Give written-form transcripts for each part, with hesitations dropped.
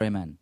Amen.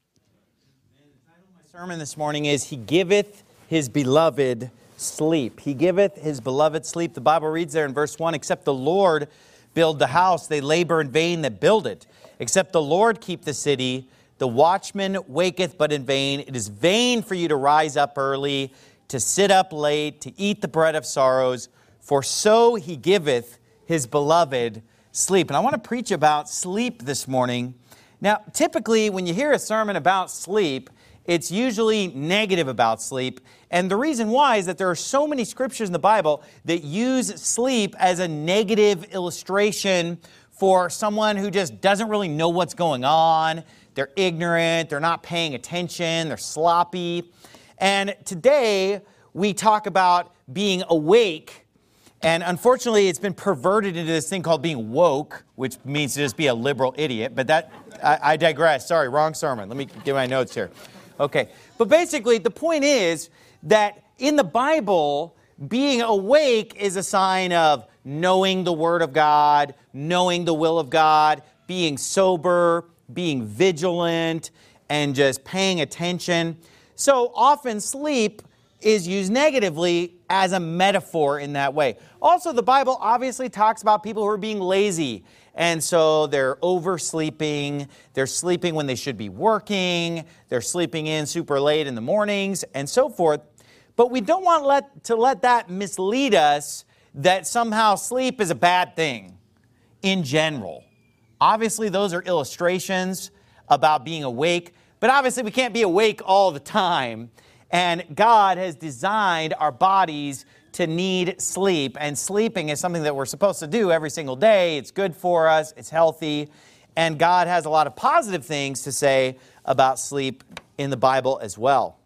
The title of my sermon this morning is, He Giveth His Beloved Sleep. He giveth His beloved sleep. The Bible reads there in verse 1, Except the Lord build the house, they labor in vain that build it. Except the Lord keep the city, the watchman waketh but in vain. It is vain for you to rise up early, to sit up late, to eat the bread of sorrows, for so He giveth His beloved sleep. And I want to preach about sleep this morning. Now, typically, when you hear a sermon about sleep, it's usually negative about sleep. And the reason why is that there are so many scriptures in the Bible that use sleep as a negative illustration for someone who just doesn't really know what's going on. They're ignorant, they're not paying attention, they're sloppy. And today, we talk about being awake. And unfortunately, it's been perverted into this thing called being woke, which means to just be a liberal idiot. But I digress. Sorry, wrong sermon. Let me get my notes here. Okay. But basically, the point is that in the Bible, being awake is a sign of knowing the Word of God, knowing the will of God, being sober, being vigilant, and just paying attention. So often, sleep is used negatively as a metaphor in that way. Also, the Bible obviously talks about people who are being lazy. And so they're oversleeping, they're sleeping when they should be working, they're sleeping in super late in the mornings, and so forth. But we don't want to let that mislead us that somehow sleep is a bad thing in general. Obviously, those are illustrations about being awake, but obviously we can't be awake all the time. And God has designed our bodies to need sleep. And sleeping is something that we're supposed to do every single day. It's good for us. It's healthy. And God has a lot of positive things to say about sleep in the Bible as well.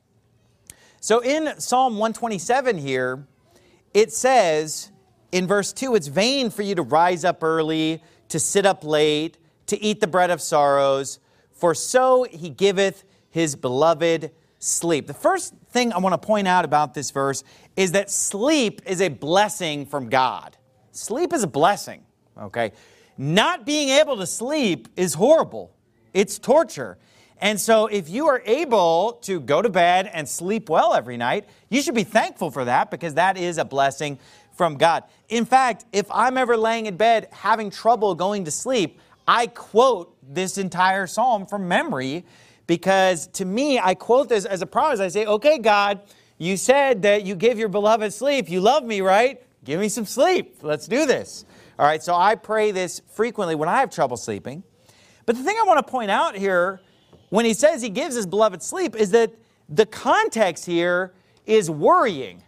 So in Psalm 127 here, it says in verse 2, it's vain for you to rise up early, to sit up late, to eat the bread of sorrows, for so He giveth His beloved sleep. The first thing I want to point out about this verse is that sleep is a blessing from God. Sleep is a blessing, okay? Not being able to sleep is horrible. It's torture. And so if you are able to go to bed and sleep well every night, you should be thankful for that because that is a blessing from God. In fact, if I'm ever laying in bed having trouble going to sleep, I quote this entire psalm from memory. Because to me, I quote this as a promise. I say, okay, God, you said that you give your beloved sleep. You love me, right? Give me some sleep. Let's do this. All right, so I pray this frequently when I have trouble sleeping. But the thing I want to point out here, when He says He gives His beloved sleep, is that the context here is worrying.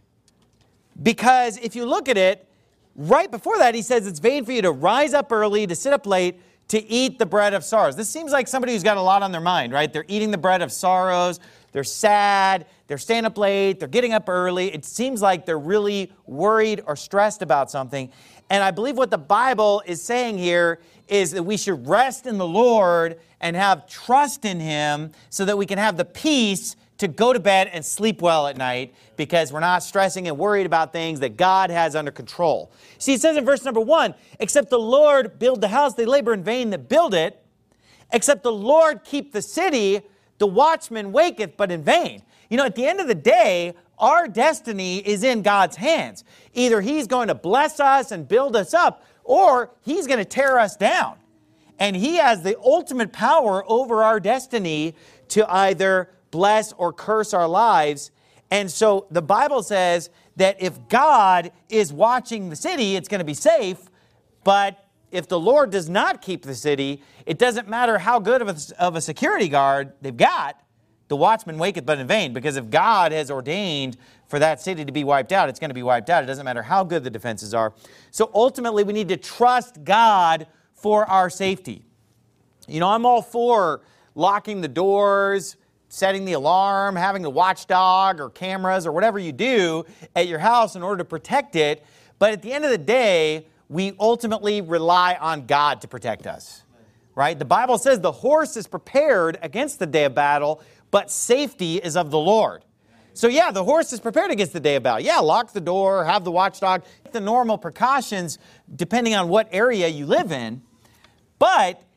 Because if you look at it, right before that, He says it's vain for you to rise up early, to sit up late, to eat the bread of sorrows. This seems like somebody who's got a lot on their mind, right? They're eating the bread of sorrows. They're sad. They're staying up late. They're getting up early. It seems like they're really worried or stressed about something. And I believe what the Bible is saying here is that we should rest in the Lord and have trust in Him so that we can have the peace to go to bed and sleep well at night because we're not stressing and worried about things that God has under control. See, it says in verse number 1, except the Lord build the house, they labor in vain that build it. Except the Lord keep the city, the watchman waketh but in vain. You know, at the end of the day, our destiny is in God's hands. Either He's going to bless us and build us up, or He's going to tear us down. And He has the ultimate power over our destiny to either bless or curse our lives. And so the Bible says that if God is watching the city, it's going to be safe. But if the Lord does not keep the city, it doesn't matter how good of a security guard they've got, the watchman waketh but in vain. Because if God has ordained for that city to be wiped out, it's going to be wiped out. It doesn't matter how good the defenses are. So ultimately, we need to trust God for our safety. You know, I'm all for locking the doors, setting the alarm, having the watchdog or cameras or whatever you do at your house in order to protect it. But at the end of the day, we ultimately rely on God to protect us, right? The Bible says the horse is prepared against the day of battle, but safety is of the Lord. So yeah, the horse is prepared against the day of battle. Yeah, lock the door, have the watchdog, the normal precautions depending on what area you live in. But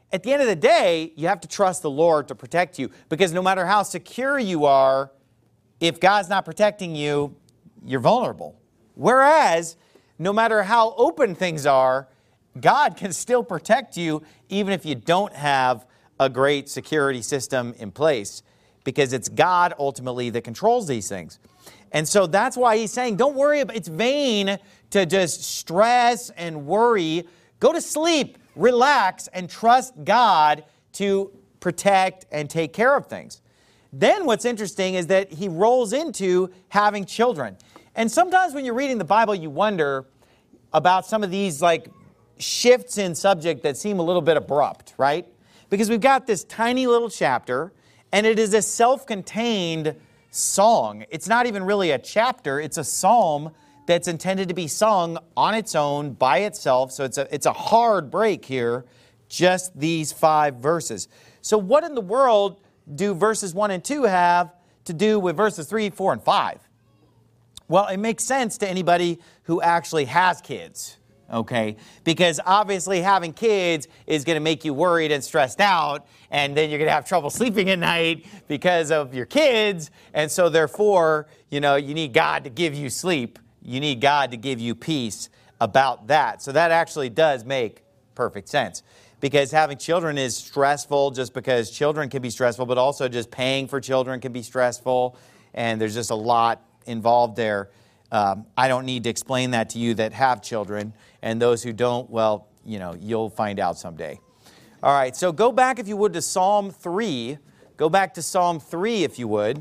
at the end of the day, you have to trust the Lord to protect you, because no matter how secure you are, if God's not protecting you, you're vulnerable. Whereas, no matter how open things are, God can still protect you even if you don't have a great security system in place, because it's God ultimately that controls these things. And so that's why he's saying, don't worry about it. It's vain to just stress and worry. Go to sleep, relax, and trust God to protect and take care of things. Then what's interesting is that he rolls into having children. And sometimes when you're reading the Bible, you wonder about some of these shifts in subject that seem a little bit abrupt, right? Because we've got this tiny little chapter, and it is a self-contained song. It's not even really a chapter, it's a psalm that's intended to be sung on its own, by itself. So it's a hard break here, just these 5 verses. So what in the world do verses 1 and 2 have to do with verses 3, 4, and 5? Well, it makes sense to anybody who actually has kids, okay? Because obviously having kids is going to make you worried and stressed out, and then you're going to have trouble sleeping at night because of your kids. And so therefore, you need God to give you sleep. You need God to give you peace about that. So that actually does make perfect sense. Because having children is stressful, just because children can be stressful, but also just paying for children can be stressful, and there's just a lot involved there. I don't need to explain that to you that have children, and those who don't, well, you'll find out someday. All right, so go back, if you would, to Psalm 3. Go back to Psalm 3, if you would.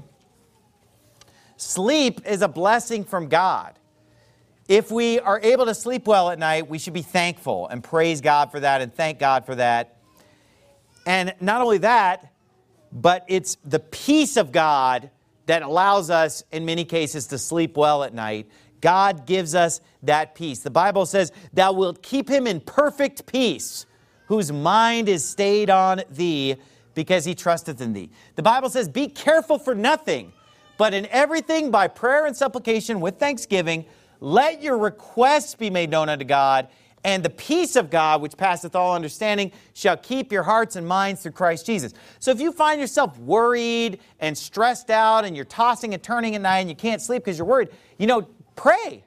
Sleep is a blessing from God. If we are able to sleep well at night, we should be thankful and praise God for that and thank God for that. And not only that, but it's the peace of God that allows us, in many cases, to sleep well at night. God gives us that peace. The Bible says, "Thou wilt keep him in perfect peace, whose mind is stayed on thee, because he trusteth in thee." The Bible says, "Be careful for nothing, but in everything by prayer and supplication with thanksgiving, let your requests be made known unto God, and the peace of God, which passeth all understanding, shall keep your hearts and minds through Christ Jesus." So if you find yourself worried and stressed out, and you're tossing and turning at night, and you can't sleep because you're worried, pray.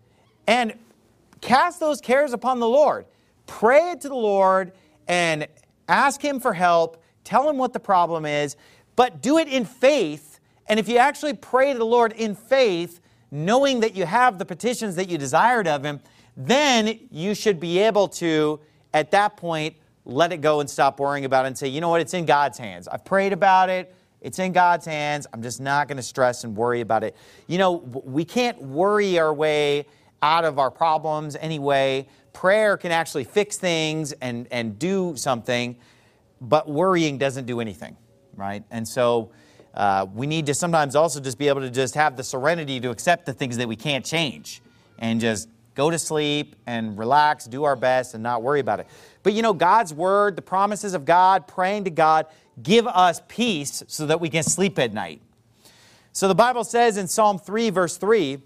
And cast those cares upon the Lord. Pray to the Lord and ask him for help. Tell him what the problem is, but do it in faith. And if you actually pray to the Lord in faith, knowing that you have the petitions that you desired of him, then you should be able to, at that point, let it go and stop worrying about it and say, you know what, it's in God's hands. I've prayed about it. It's in God's hands. I'm just not going to stress and worry about it. We can't worry our way out of our problems anyway. Prayer can actually fix things and do something, but worrying doesn't do anything, right? And so we need to sometimes also just be able to just have the serenity to accept the things that we can't change and just go to sleep and relax, do our best, and not worry about it. But God's word, the promises of God, praying to God, give us peace so that we can sleep at night. So the Bible says in Psalm 3, verse 3,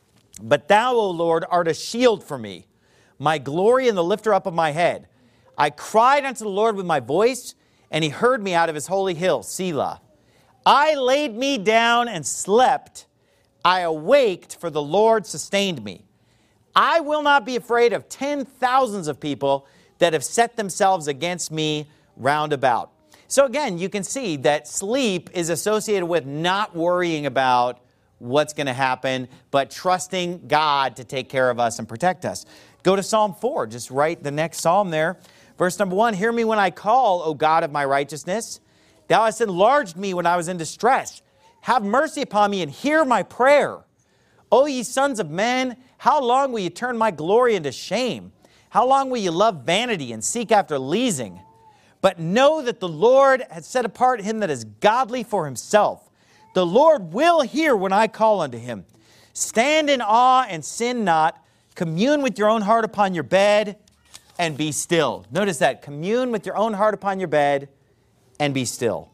"But thou, O Lord, art a shield for me, my glory and the lifter up of my head. I cried unto the Lord with my voice, and he heard me out of his holy hill, Selah. I laid me down and slept. I awaked, for the Lord sustained me. I will not be afraid of 10,000s of people that have set themselves against me round about." So again, you can see that sleep is associated with not worrying about what's going to happen, but trusting God to take care of us and protect us. Go to Psalm 4. Just write the next psalm there. Verse number 1, "Hear me when I call, O God of my righteousness. Thou hast enlarged me when I was in distress. Have mercy upon me and hear my prayer. O ye sons of men, how long will you turn my glory into shame? How long will you love vanity and seek after leasing? But know that the Lord has set apart him that is godly for himself. The Lord will hear when I call unto him. Stand in awe and sin not. Commune with your own heart upon your bed and be still." Notice that. Commune with your own heart upon your bed and be still.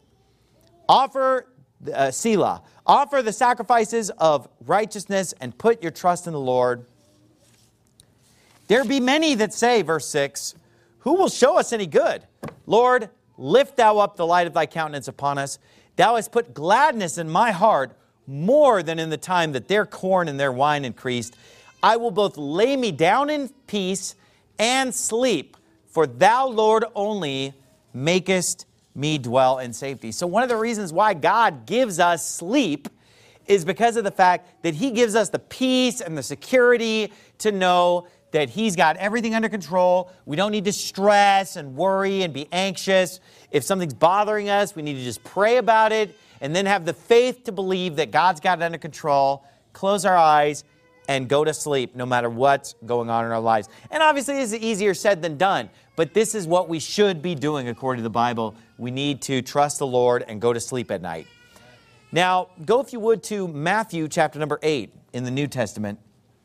Offer, Selah. Offer the sacrifices of righteousness and put your trust in the Lord. "There be many that say," verse 6, "Who will show us any good? Lord, lift thou up the light of thy countenance upon us. Thou hast put gladness in my heart more than in the time that their corn and their wine increased. I will both lay me down in peace and sleep, for thou, Lord, only makest me dwell in safety. So one of the reasons why God gives us sleep is because of the fact that he gives us the peace and the security to know that he's got everything under control. We don't need to stress and worry and be anxious. If something's bothering us, we need to just pray about it and then have the faith to believe that God's got it under control, close our eyes, and go to sleep no matter what's going on in our lives. And obviously, this is easier said than done, but this is what we should be doing according to the Bible. We need to trust the Lord and go to sleep at night. Now, go if you would to Matthew chapter number 8 in the New Testament.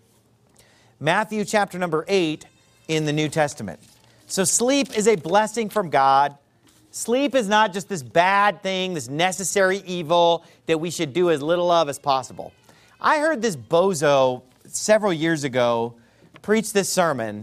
Matthew chapter number 8 in the New Testament. So sleep is a blessing from God. Sleep is not just this bad thing, this necessary evil that we should do as little of as possible. I heard this bozo several years ago preach this sermon,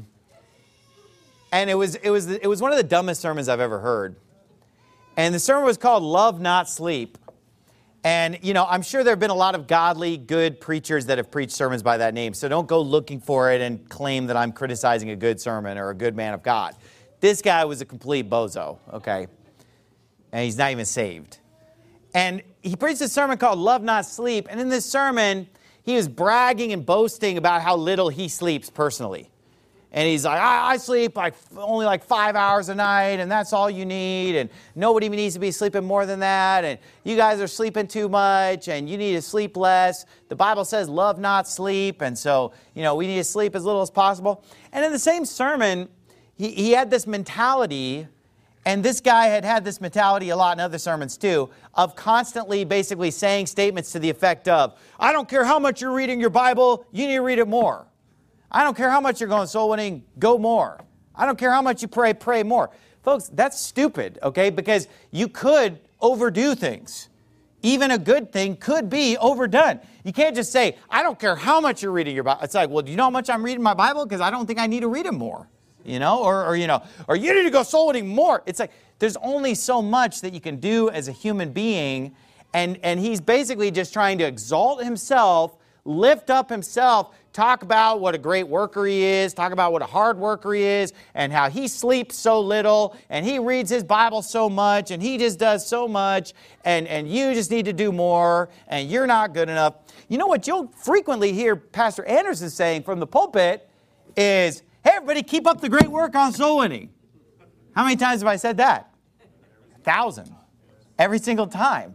and it was one of the dumbest sermons I've ever heard. And the sermon was called Love Not Sleep. And, you know, I'm sure there have been a lot of godly, good preachers that have preached sermons by that name. So don't go looking for it and claim that I'm criticizing a good sermon or a good man of God. This guy was a complete bozo, okay? And he's not even saved. And he preached a sermon called Love Not Sleep. And in this sermon, he was bragging and boasting about how little he sleeps personally. And he's like, I sleep only 5 hours a night, and that's all you need, and nobody needs to be sleeping more than that, and you guys are sleeping too much, and you need to sleep less. The Bible says love not sleep, and so, you know, we need to sleep as little as possible. And in the same sermon, he had this mentality, and this guy had this mentality a lot in other sermons too, of constantly basically saying statements to the effect of, I don't care how much you're reading your Bible, you need to read it more. I don't care how much you're going soul winning, go more. I don't care how much you pray, pray more. Folks, that's stupid, okay? Because you could overdo things. Even a good thing could be overdone. You can't just say, I don't care how much you're reading your Bible. It's like, well, do you know how much I'm reading my Bible? Because I don't think I need to read it more. You know, or you need to go soul winning more. It's like, there's only so much that you can do as a human being. And he's basically just trying to exalt himself, lift up himself, talk about what a great worker he is, talk about what a hard worker he is, and how he sleeps so little, and he reads his Bible so much, and he just does so much, and you just need to do more, and you're not good enough. You know what you'll frequently hear Pastor Anderson saying from the pulpit is, hey, everybody, keep up the great work on soul winning. How many times have I said that? 1,000. Every single time.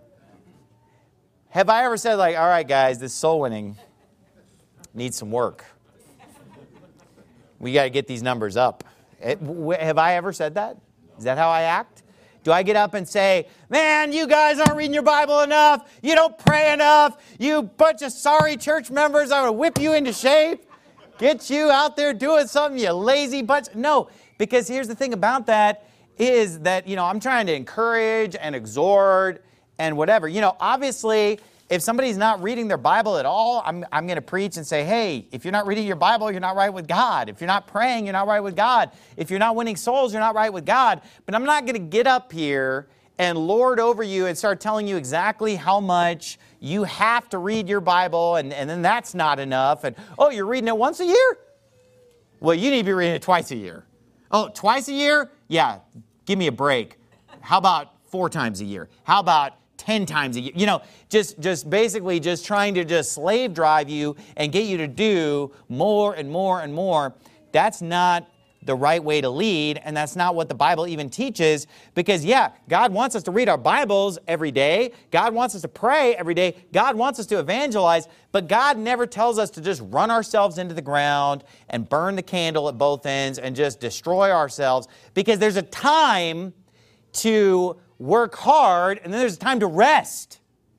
Have I ever said, like, all right, guys, this soul winning needs some work. We got to get these numbers up. Have I ever said that? Is that how I act? Do I get up and say, man, you guys aren't reading your Bible enough. You don't pray enough. You bunch of sorry church members. I'm going to whip you into shape. Get you out there doing something, you lazy bunch. No, because here's the thing about that is that, you know, I'm trying to encourage and exhort and whatever. You know, obviously, if somebody's not reading their Bible at all, I'm going to preach and say, hey, if you're not reading your Bible, you're not right with God. If you're not praying, you're not right with God. If you're not winning souls, you're not right with God. But I'm not going to get up here and lord over you and start telling you exactly how much you have to read your Bible, and then that's not enough. And, oh, you're reading it once a year? Well, you need to be reading it twice a year. Oh, twice a year? Yeah, give me a break. How about 4 times a year? How about 10 times a year? You know, just basically just trying to just slave drive you and get you to do more and more and more. That's not the right way to lead, and that's not what the Bible even teaches, because yeah, God wants us to read our Bibles every day. God wants us to pray every day. God wants us to evangelize, but God never tells us to just run ourselves into the ground and burn the candle at both ends and just destroy ourselves, because there's a time to work hard, and then there's a time to rest.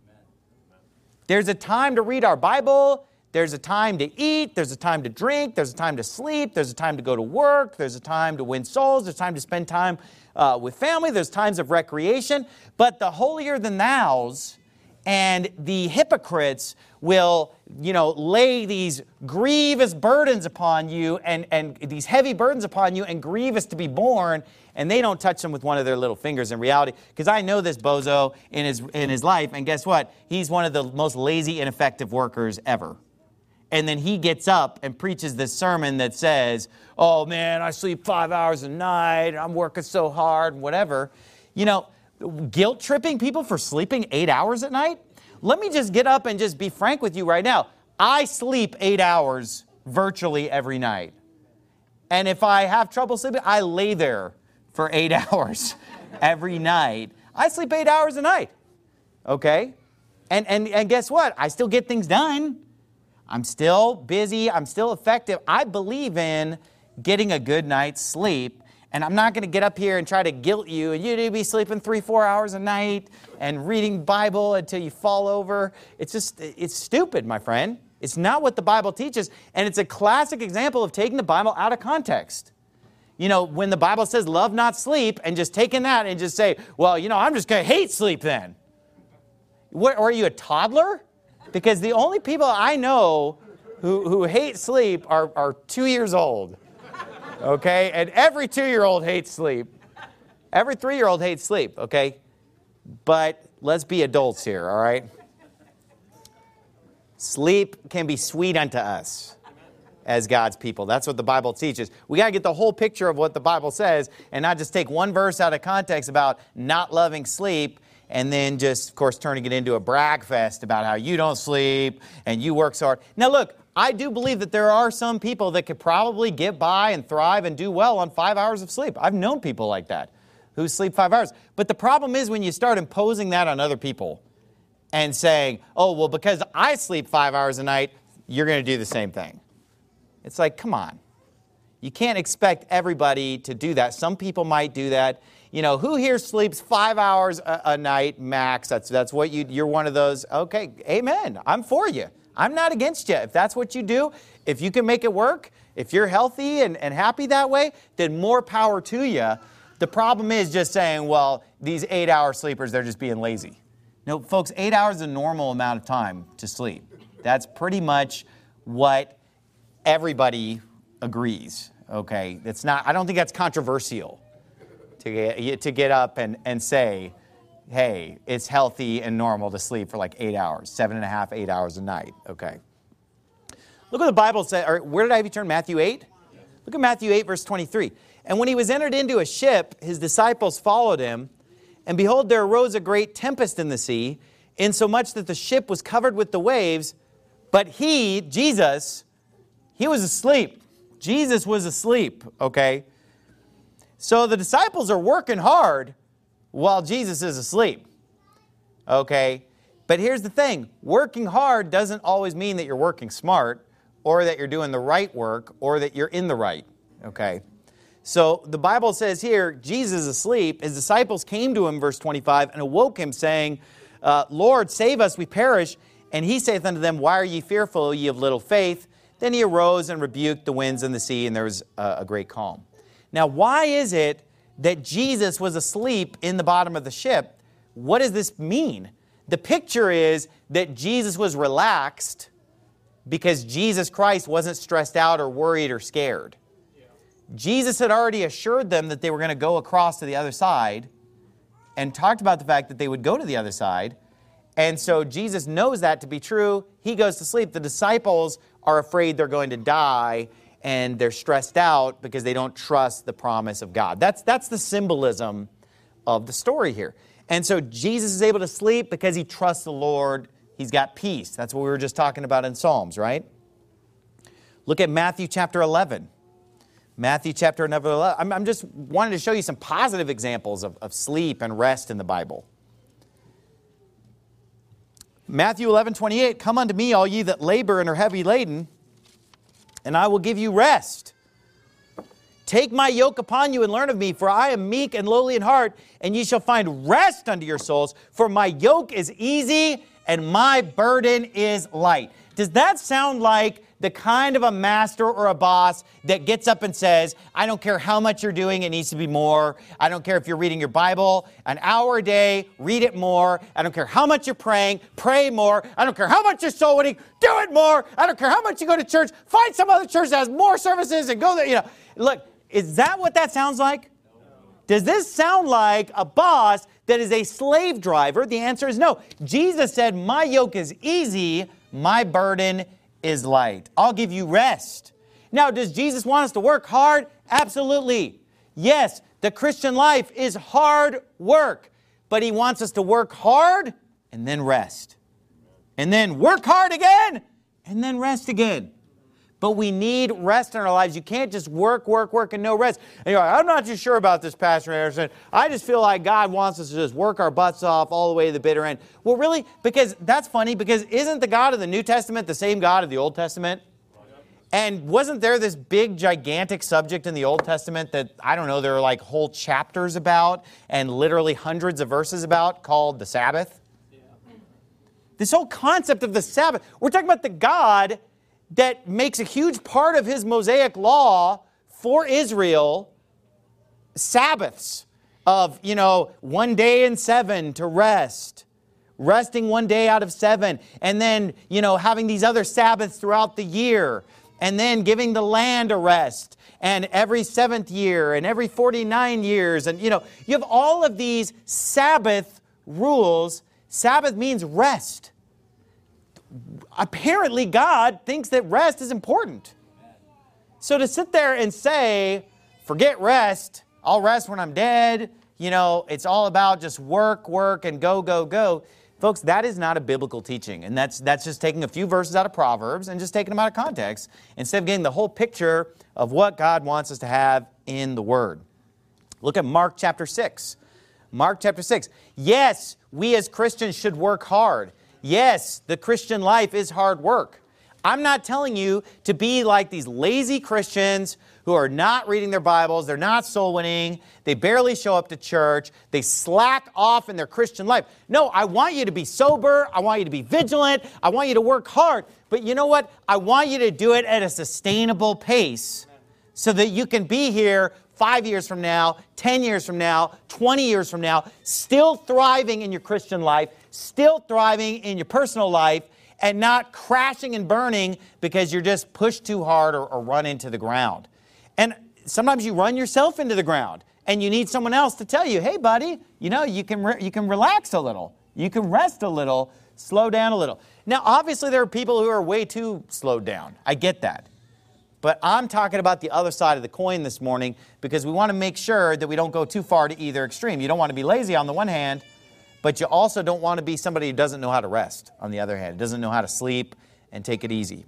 There's a time to read our Bible. There's a time to eat. There's a time to drink. There's a time to sleep. There's a time to go to work. There's a time to win souls. There's time to spend time with family. There's times of recreation. But the holier than thous And the hypocrites will, lay these grievous burdens upon you and these heavy burdens upon you and grievous to be borne, and they don't touch them with one of their little fingers in reality. Because I know this bozo in his life, and guess what? He's one of the most lazy, ineffective workers ever. And then he gets up and preaches this sermon that says, oh man, I sleep 5 hours a night, I'm working so hard, whatever. Guilt tripping people for sleeping 8 hours at night? Let me just get up and just be frank with you right now. I sleep 8 hours virtually every night. And if I have trouble sleeping, I lay there for 8 hours every night. I sleep 8 hours a night. Okay? And guess what? I still get things done. I'm still busy. I'm still effective. I believe in getting a good night's sleep. And I'm not going to get up here and try to guilt you, and you need to be sleeping 3-4 hours a night and reading Bible until you fall over. It's stupid, my friend. It's not what the Bible teaches, and it's a classic example of taking the Bible out of context. When the Bible says love not sleep, and just taking that and just say, well, I'm just going to hate sleep then. Or are you a toddler? Because the only people I know who hate sleep are 2 years old. Okay? And every 2-year-old hates sleep. Every 3-year-old hates sleep, okay? But let's be adults here, all right? Sleep can be sweet unto us as God's people. That's what the Bible teaches. We got to get the whole picture of what the Bible says and not just take one verse out of context about not loving sleep and then just, of course, turning it into a brag fest about how you don't sleep and you work so hard. Now, look, I do believe that there are some people that could probably get by and thrive and do well on 5 hours of sleep. I've known people like that who sleep 5 hours. But the problem is when you start imposing that on other people and saying, oh, well, because I sleep 5 hours a night, you're going to do the same thing. It's like, come on. You can't expect everybody to do that. Some people might do that. Who here sleeps 5 hours a night max? That's what you're one of those. Okay, amen. I'm for you. I'm not against you. If that's what you do, if you can make it work, if you're healthy and happy that way, then more power to you. The problem is just saying, well, these 8-hour sleepers, they're just being lazy. No, folks, 8 hours is a normal amount of time to sleep. That's pretty much what everybody agrees, okay? I don't think that's controversial to get up and say, hey, it's healthy and normal to sleep for like 8 hours, 7.5, 8 hours a night, okay? Look what the Bible says, or where did I have you turn? Matthew 8? Look at Matthew 8, verse 23. And when he was entered into a ship, his disciples followed him, and behold, there arose a great tempest in the sea, insomuch that the ship was covered with the waves, but he, Jesus, he was asleep. Jesus was asleep, okay? So the disciples are working hard while Jesus is asleep, okay? But here's the thing. Working hard doesn't always mean that you're working smart or that you're doing the right work or that you're in the right, okay? So the Bible says here, Jesus is asleep. His disciples came to him, verse 25, and awoke him, saying, Lord, save us, we perish. And he saith unto them, why are ye fearful, ye of little faith? Then he arose and rebuked the winds and the sea, and there was a great calm. Now, why is it that Jesus was asleep in the bottom of the ship? What does this mean? The picture is that Jesus was relaxed because Jesus Christ wasn't stressed out or worried or scared. Jesus had already assured them that they were going to go across to the other side and talked about the fact that they would go to the other side. And so Jesus knows that to be true. He goes to sleep. The disciples are afraid they're going to die, and they're stressed out because they don't trust the promise of God. That's the symbolism of the story here. And so Jesus is able to sleep because he trusts the Lord. He's got peace. That's what we were just talking about in Psalms, right? Look at Matthew chapter 11. Matthew chapter 11. I'm just wanting to show you some positive examples of sleep and rest in the Bible. Matthew 11:28, come unto me, all ye that labor and are heavy laden, and I will give you rest. Take my yoke upon you and learn of me, for I am meek and lowly in heart, and ye shall find rest unto your souls, for my yoke is easy and my burden is light. Does that sound like the kind of a master or a boss that gets up and says, I don't care how much you're doing, it needs to be more. I don't care if you're reading your Bible an hour a day, read it more. I don't care how much you're praying, pray more. I don't care how much you're soul winning, do it more. I don't care how much you go to church, find some other church that has more services and go there. Look, is that what that sounds like? Does this sound like a boss that is a slave driver? The answer is no. Jesus said, my yoke is easy, my burden is light. I'll give you rest. Now, does Jesus want us to work hard? Absolutely. Yes, the Christian life is hard work, but He wants us to work hard and then rest. And then work hard again and then rest again. But we need rest in our lives. You can't just work, and no rest. And you're like, I'm not too sure about this, Pastor Anderson. I just feel like God wants us to just work our butts off all the way to the bitter end. Well, really, because that's funny, because isn't the God of the New Testament the same God of the Old Testament? And wasn't there this big, gigantic subject in the Old Testament that, I don't know, there are like whole chapters about and literally hundreds of verses about called the Sabbath? Yeah. This whole concept of the Sabbath, we're talking about the God that makes a huge part of His Mosaic law for Israel, Sabbaths of, 1 day in 7 to rest, resting 1 day out of 7, and then, having these other Sabbaths throughout the year, and then giving the land a rest, and every 7th year, and every 49 years, and, you have all of these Sabbath rules. Sabbath means rest. Apparently, God thinks that rest is important. So to sit there and say, forget rest, I'll rest when I'm dead, it's all about just work, and go. Folks, that is not a biblical teaching. And that's just taking a few verses out of Proverbs and just taking them out of context instead of getting the whole picture of what God wants us to have in the Word. Look at Mark chapter 6. Mark chapter 6. Yes, we as Christians should work hard. Yes, the Christian life is hard work. I'm not telling you to be like these lazy Christians who are not reading their Bibles, they're not soul winning, they barely show up to church, they slack off in their Christian life. No, I want you to be sober, I want you to be vigilant, I want you to work hard. But you know what? I want you to do it at a sustainable pace so that you can be here 5 years from now, 10 years from now, 20 years from now, still thriving in your Christian life, still thriving in your personal life, and not crashing and burning because you're just pushed too hard or run into the ground. And sometimes you run yourself into the ground, and you need someone else to tell you, hey, buddy, you can relax a little. You can rest a little, slow down a little. Now, obviously, there are people who are way too slowed down. I get that. But I'm talking about the other side of the coin this morning because we want to make sure that we don't go too far to either extreme. You don't want to be lazy on the one hand, but you also don't want to be somebody who doesn't know how to rest on the other hand, doesn't know how to sleep and take it easy.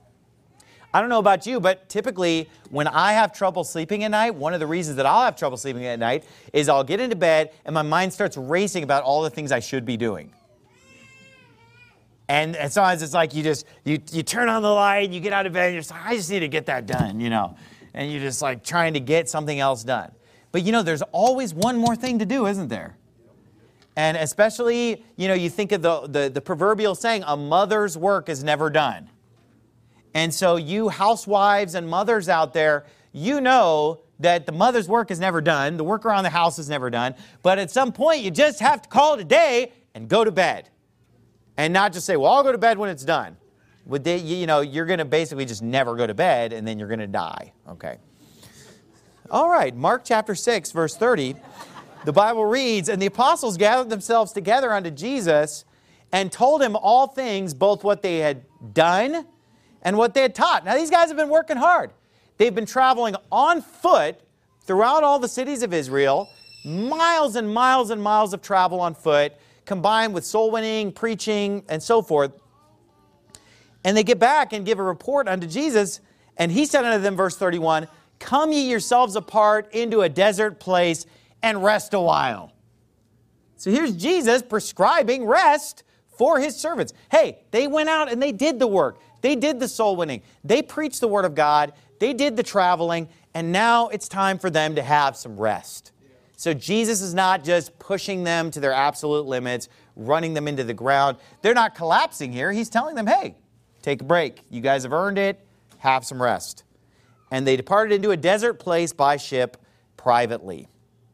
I don't know about you, but typically when I have trouble sleeping at night, one of the reasons that I'll have trouble sleeping at night is I'll get into bed and my mind starts racing about all the things I should be doing. And sometimes it's like you turn on the light, you get out of bed, and you're just like, I just need to get that done, And you're just like trying to get something else done. But there's always one more thing to do, isn't there? And especially, you think of the proverbial saying, a mother's work is never done. And so you housewives and mothers out there, you know that the mother's work is never done. The work around the house is never done. But at some point, you just have to call it a day and go to bed. And not just say, well, I'll go to bed when it's done. You're going to basically just never go to bed, and then you're going to die. Okay. All right, Mark chapter 6, verse 30. The Bible reads, and the apostles gathered themselves together unto Jesus and told him all things, both what they had done and what they had taught. Now, these guys have been working hard. They've been traveling on foot throughout all the cities of Israel, miles and miles and miles of travel on foot, combined with soul winning, preaching, and so forth. And they get back and give a report unto Jesus, and he said unto them, verse 31, come ye yourselves apart into a desert place and rest a while. So here's Jesus prescribing rest for his servants. Hey, they went out and they did the work. They did the soul winning. They preached the word of God. They did the traveling. And now it's time for them to have some rest. So Jesus is not just pushing them to their absolute limits, running them into the ground. They're not collapsing here. He's telling them, hey, take a break. You guys have earned it. Have some rest. And they departed into a desert place by ship privately.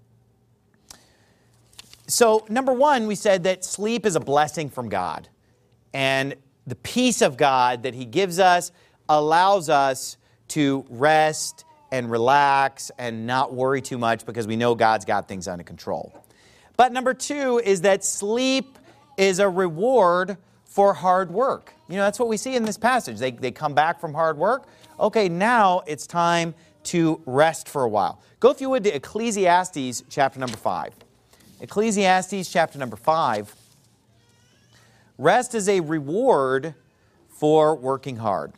So, number one, we said that sleep is a blessing from God. And the peace of God that He gives us allows us to rest and relax and not worry too much because we know God's got things under control. But number two is that sleep is a reward for hard work. You know, that's what we see in this passage. They come back from hard work. Okay, now it's time to rest for a while. Go, if you would, to Ecclesiastes chapter number 5. Ecclesiastes chapter number 5. Rest is a reward for working hard.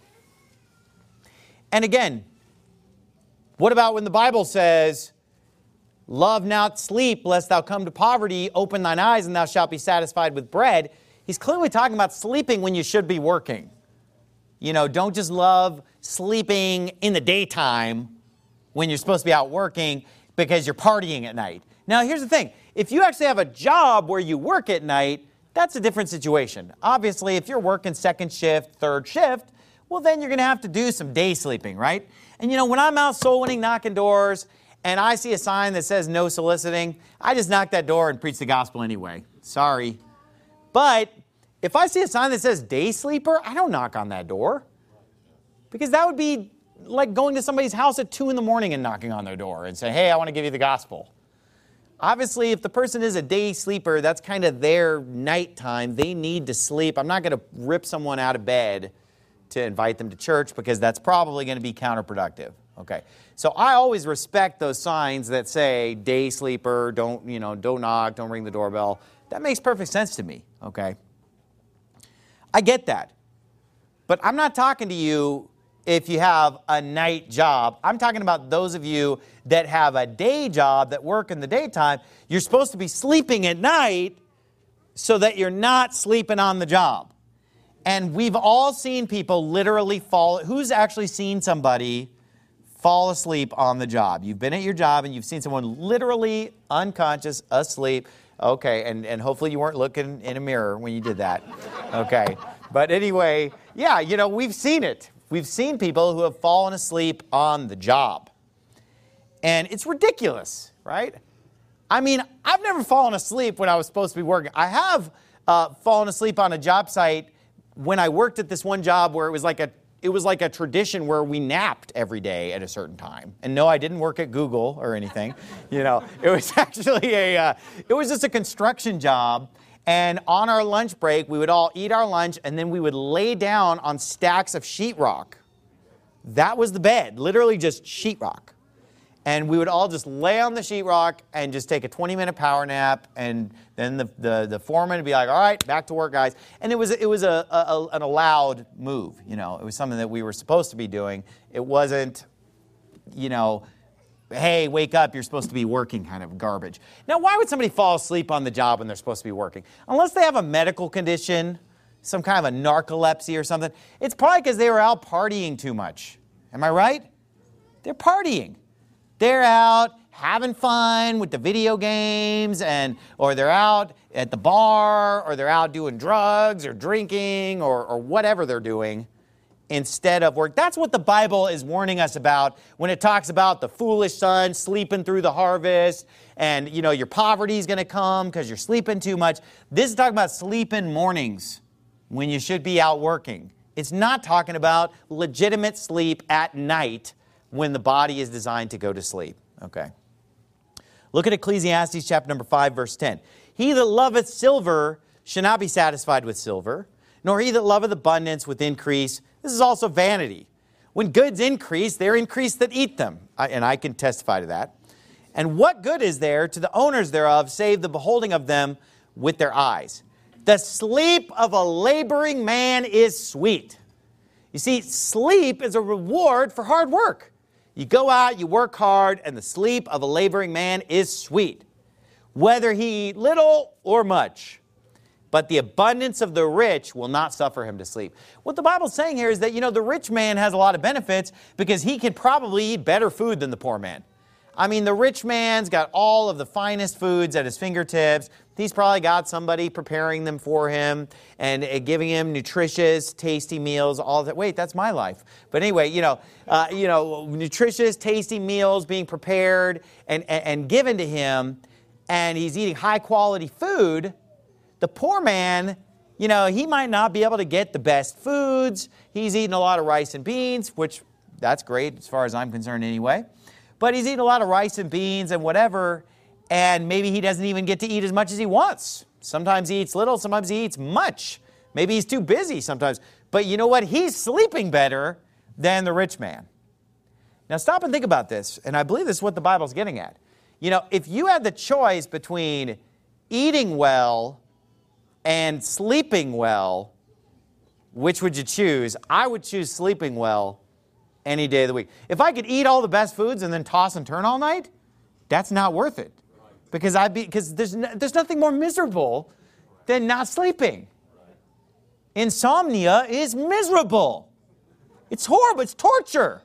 And again, what about when the Bible says, love not sleep, lest thou come to poverty, open thine eyes, and thou shalt be satisfied with bread? He's clearly talking about sleeping when you should be working. You know, don't just love sleeping in the daytime when you're supposed to be out working because you're partying at night. Now, here's the thing. If you actually have a job where you work at night, that's a different situation. Obviously, if you're working second shift, third shift, well, then you're going to have to do some day sleeping, right? And, you know, when I'm out soul winning, knocking doors, and I see a sign that says no soliciting, I just knock that door and preach the gospel anyway. Sorry. But if I see a sign that says day sleeper, I don't knock on that door. Because that would be like going to somebody's house at 2 in the morning and knocking on their door and say, hey, I want to give you the gospel. Obviously, if the person is a day sleeper, that's kind of their nighttime. They need to sleep. I'm not going to rip someone out of bed to invite them to church because that's probably going to be counterproductive. Okay, so I always respect those signs that say day sleeper, don't knock, don't ring the doorbell. That makes perfect sense to me, okay? I get that. But I'm not talking to you if you have a night job. I'm talking about those of you that have a day job that work in the daytime. You're supposed to be sleeping at night so that you're not sleeping on the job. And we've all seen people literally fall. Who's actually seen somebody fall asleep on the job? You've been at your job and you've seen someone literally unconscious, asleep. Okay, and hopefully you weren't looking in a mirror when you did that. Okay, but anyway, yeah, you know, we've seen it. We've seen people who have fallen asleep on the job. And it's ridiculous, right? I mean, I've never fallen asleep when I was supposed to be working. I have fallen asleep on a job site when I worked at this one job where it was like a tradition where we napped every day at a certain time. And no, I didn't work at Google or anything. You know, it was actually it was just a construction job. And on our lunch break, we would all eat our lunch and then we would lay down on stacks of sheetrock. That was the bed, literally just sheetrock. And we would all just lay on the sheetrock and just take a 20-minute power nap. And then the foreman would be like, all right, back to work, guys. And it was an allowed move. You know, it was something that we were supposed to be doing. It wasn't, you know, hey, wake up, you're supposed to be working kind of garbage. Now, why would somebody fall asleep on the job when they're supposed to be working? Unless they have a medical condition, some kind of a narcolepsy or something. It's probably because they were out partying too much. Am I right? They're partying. They're out having fun with the video games, or they're out at the bar, or they're out doing drugs or drinking or whatever they're doing instead of work. That's what the Bible is warning us about when it talks about the foolish son sleeping through the harvest and, you know, your poverty is going to come because you're sleeping too much. This is talking about sleeping mornings when you should be out working. It's not talking about legitimate sleep at night when the body is designed to go to sleep. Okay. Look at Ecclesiastes chapter number 5, verse 10. He that loveth silver shall not be satisfied with silver, nor he that loveth abundance with increase. This is also vanity. When goods increase, they're increased that eat them. And I can testify to that. And what good is there to the owners thereof, save the beholding of them with their eyes? The sleep of a laboring man is sweet. You see, sleep is a reward for hard work. You go out, you work hard, and the sleep of a laboring man is sweet, whether he eat little or much. But the abundance of the rich will not suffer him to sleep. What the Bible's saying here is that, you know, the rich man has a lot of benefits because he can probably eat better food than the poor man. I mean, the rich man's got all of the finest foods at his fingertips. He's probably got somebody preparing them for him and giving him nutritious, tasty meals. All that. Wait, that's my life. But anyway, nutritious, tasty meals being prepared and given to him, and he's eating high quality food. The poor man, he might not be able to get the best foods. He's eating a lot of rice and beans, which that's great as far as I'm concerned anyway. But he's eating a lot of rice and beans and whatever, and maybe he doesn't even get to eat as much as he wants. Sometimes he eats little, sometimes he eats much. Maybe he's too busy sometimes. But you know what? He's sleeping better than the rich man. Now stop and think about this, and I believe this is what the Bible's getting at. If you had the choice between eating well and sleeping well, which would you choose? I would choose sleeping well any day of the week. If I could eat all the best foods and then toss and turn all night, that's not worth it. Because there's nothing more miserable than not sleeping. Insomnia is miserable. It's horrible. It's torture.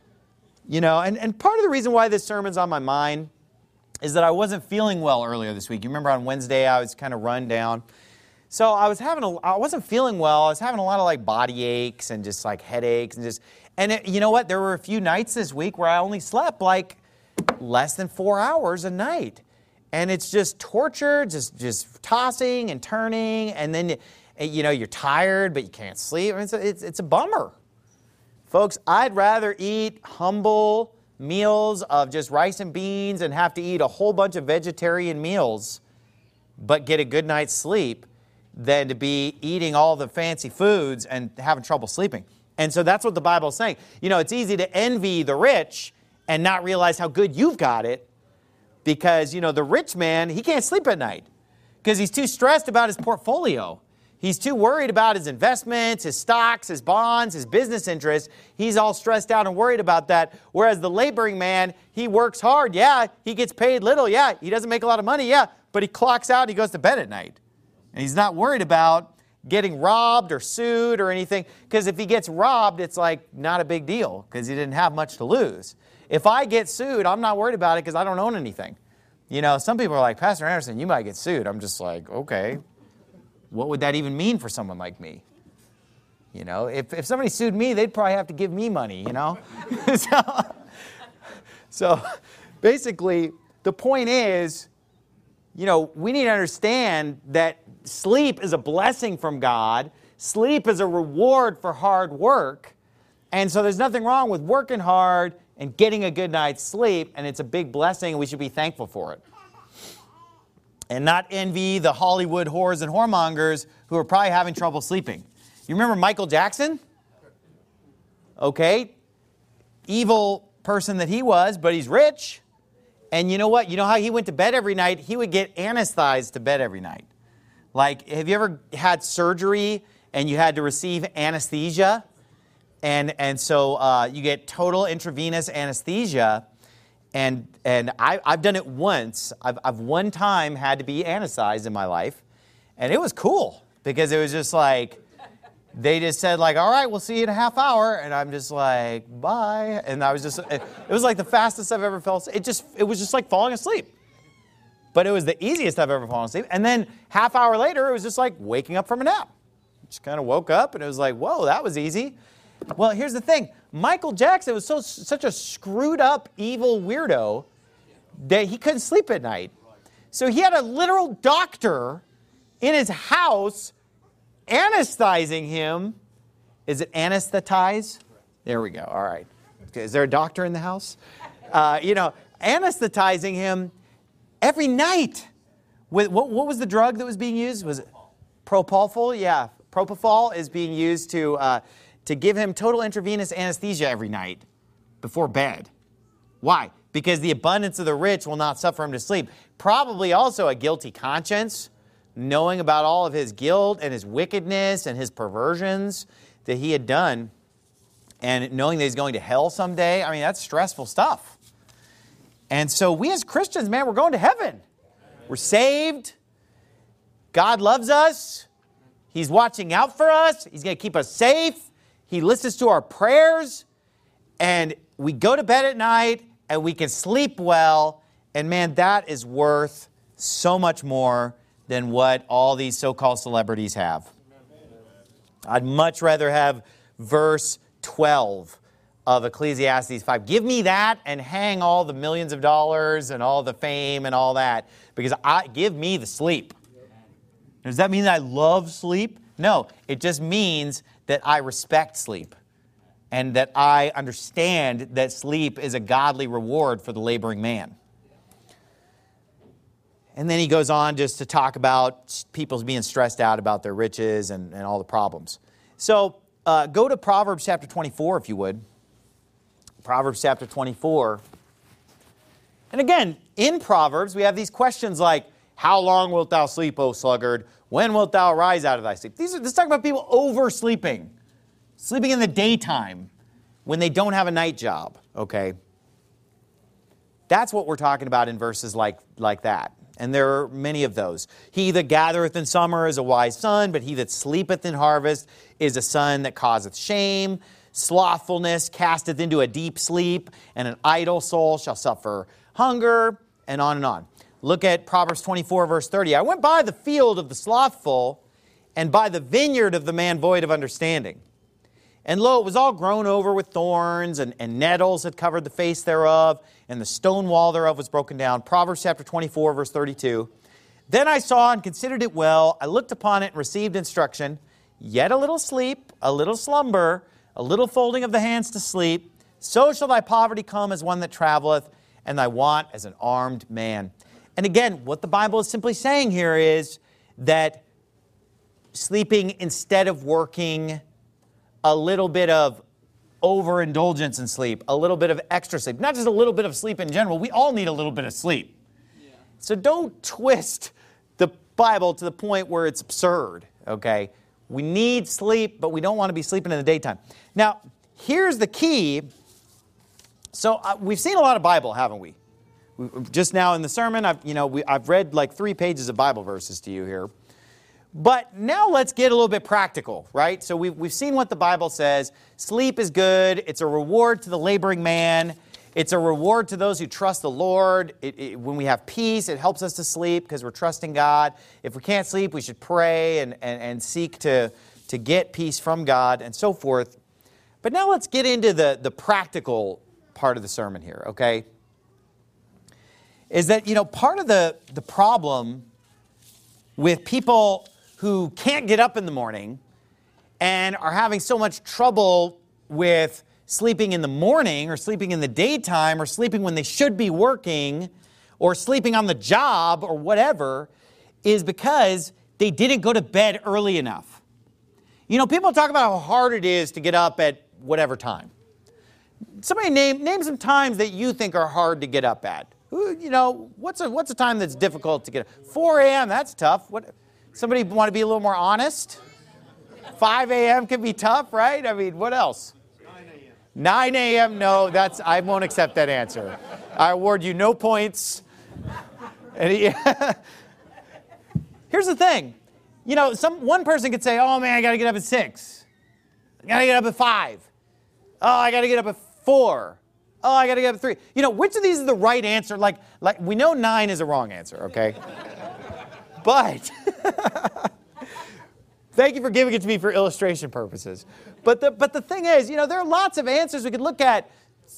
And part of the reason why this sermon's on my mind is that I wasn't feeling well earlier this week. You remember on Wednesday I was kind of run down. So I wasn't feeling well. I was having a lot of body aches and just headaches and you know what? There were a few nights this week where I only slept less than 4 hours a night. And it's just torture, just tossing and turning, and then you're tired but you can't sleep. It's a bummer. Folks, I'd rather eat humble meals of just rice and beans and have to eat a whole bunch of vegetarian meals but get a good night's sleep than to be eating all the fancy foods and having trouble sleeping. And so that's what the Bible is saying. It's easy to envy the rich and not realize how good you've got it because, the rich man, he can't sleep at night because he's too stressed about his portfolio. He's too worried about his investments, his stocks, his bonds, his business interests. He's all stressed out and worried about that. Whereas the laboring man, he works hard. Yeah, he gets paid little. Yeah, he doesn't make a lot of money. Yeah, but he clocks out and he goes to bed at night. And he's not worried about getting robbed or sued or anything. Because if he gets robbed, it's not a big deal because he didn't have much to lose. If I get sued, I'm not worried about it because I don't own anything. Some people are like, Pastor Anderson, you might get sued. I'm just like, okay. What would that even mean for someone like me? If somebody sued me, they'd probably have to give me money, So basically, the point is, we need to understand that sleep is a blessing from God. Sleep is a reward for hard work. And so there's nothing wrong with working hard and getting a good night's sleep, and it's a big blessing, and we should be thankful for it. And not envy the Hollywood whores and whoremongers who are probably having trouble sleeping. You remember Michael Jackson? Okay. Evil person that he was, but he's rich. And you know what? You know how he went to bed every night? He would get anesthetized to bed every night. Have you ever had surgery and you had to receive anesthesia? And so you get total intravenous anesthesia. And I've done it once. I've one time had to be anesthetized in my life. And it was cool because it was just they just said all right, we'll see you in a half hour. And I'm just bye. And I was just, it was the fastest I've ever felt. It was just like falling asleep. But it was the easiest I've ever fallen asleep. And then half hour later, it was just waking up from a nap. Just kind of woke up and it was whoa, that was easy. Well, here's the thing. Michael Jackson was such a screwed up, evil weirdo that he couldn't sleep at night. So he had a literal doctor in his house anesthetizing him. Is it anesthetize? There we go. All right. Is there a doctor in the house? Anesthetizing him every night. With what was the drug that was being used? Was it Propofol? Yeah. Propofol is being used to give him total intravenous anesthesia every night before bed. Why? Because the abundance of the rich will not suffer him to sleep. Probably also a guilty conscience, knowing about all of his guilt and his wickedness and his perversions that he had done, and knowing that he's going to hell someday. I mean, that's stressful stuff. And so we as Christians, man, we're going to heaven. We're saved. God loves us. He's watching out for us. He's going to keep us safe. He listens to our prayers, and we go to bed at night, and we can sleep well. And man, that is worth so much more than what all these so-called celebrities have. I'd much rather have verse 12 of Ecclesiastes 5. Give me that and hang all the millions of dollars and all the fame and all that, because give me the sleep. Does that mean that I love sleep? No, it just means that I respect sleep and that I understand that sleep is a godly reward for the laboring man. And then he goes on just to talk about people being stressed out about their riches and all the problems. So go to Proverbs chapter 24, if you would. Proverbs chapter 24. And again, in Proverbs, we have these questions like, how long wilt thou sleep, O sluggard? When wilt thou arise out of thy sleep? This is talking about people oversleeping. Sleeping in the daytime when they don't have a night job, okay? That's what we're talking about in verses like that. And there are many of those. He that gathereth in summer is a wise son, but he that sleepeth in harvest is a son that causeth shame. Slothfulness casteth into a deep sleep, and an idle soul shall suffer hunger, and on and on. Look at Proverbs 24, verse 30. I went by the field of the slothful, and by the vineyard of the man void of understanding. And lo, it was all grown over with thorns, and nettles had covered the face thereof, and the stone wall thereof was broken down. Proverbs chapter 24, verse 32. Then I saw and considered it well. I looked upon it and received instruction. Yet a little sleep, a little slumber, a little folding of the hands to sleep. So shall thy poverty come as one that traveleth, and thy want as an armed man. And again, what the Bible is simply saying here is that sleeping instead of working, a little bit of overindulgence in sleep, a little bit of extra sleep, not just a little bit of sleep in general. We all need a little bit of sleep. Yeah. So don't twist the Bible to the point where it's absurd, okay? We need sleep, but we don't want to be sleeping in the daytime. Now, here's the key. So we've seen a lot of Bible, haven't we? Just now in the sermon, I've read like 3 pages of Bible verses to you here. But now let's get a little bit practical, right? So we've seen what the Bible says. Sleep is good. It's a reward to the laboring man. It's a reward to those who trust the Lord. When we have peace, it helps us to sleep because we're trusting God. If we can't sleep, we should pray and seek to get peace from God and so forth. But now let's get into the practical part of the sermon here, okay? Is that, part of the problem with people who can't get up in the morning and are having so much trouble with sleeping in the morning or sleeping in the daytime or sleeping when they should be working or sleeping on the job or whatever is because they didn't go to bed early enough. People talk about how hard it is to get up at whatever time. Somebody name some times that you think are hard to get up at. What's a time that's difficult to get up? 4 a.m., that's tough. Somebody want to be a little more honest? 5 a.m. can be tough, right? I mean, what else? 9 a.m., no, I won't accept that answer. I award you no points. Here's the thing. One person could say, oh man, I got to get up at 6. I got to get up at 5. Oh, I got to get up at 4. Oh, I got to get up at 3. Which of these is the right answer? Like we know 9 is a wrong answer, okay? But thank you for giving it to me for illustration purposes. But the thing is, there are lots of answers we could look at,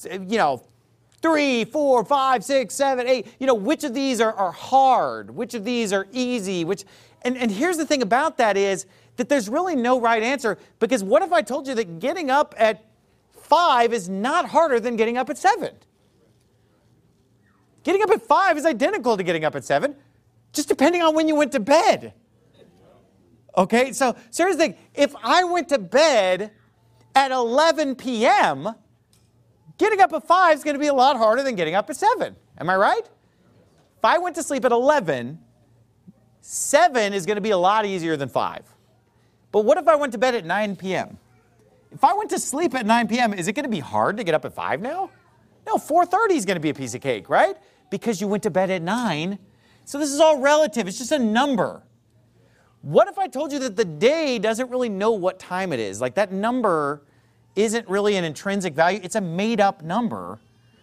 3, 4, 5, 6, 7, 8. Which of these are hard? Which of these are easy? And here's the thing about that is that there's really no right answer, because what if I told you that getting up at 5 is not harder than getting up at 7? Getting up at 5 is identical to getting up at 7, just depending on when you went to bed. Okay, so here's the thing. If I went to bed at 11 p.m., getting up at 5 is going to be a lot harder than getting up at 7. Am I right? If I went to sleep at 11, 7 is going to be a lot easier than 5. But what if I went to bed at 9 p.m.? If I went to sleep at 9 p.m., is it going to be hard to get up at 5 now? No, 4:30 is going to be a piece of cake, right? Because you went to bed at 9. So this is all relative. It's just a number. What if I told you that the day doesn't really know what time it is? Like that number isn't really an intrinsic value. It's a made-up number.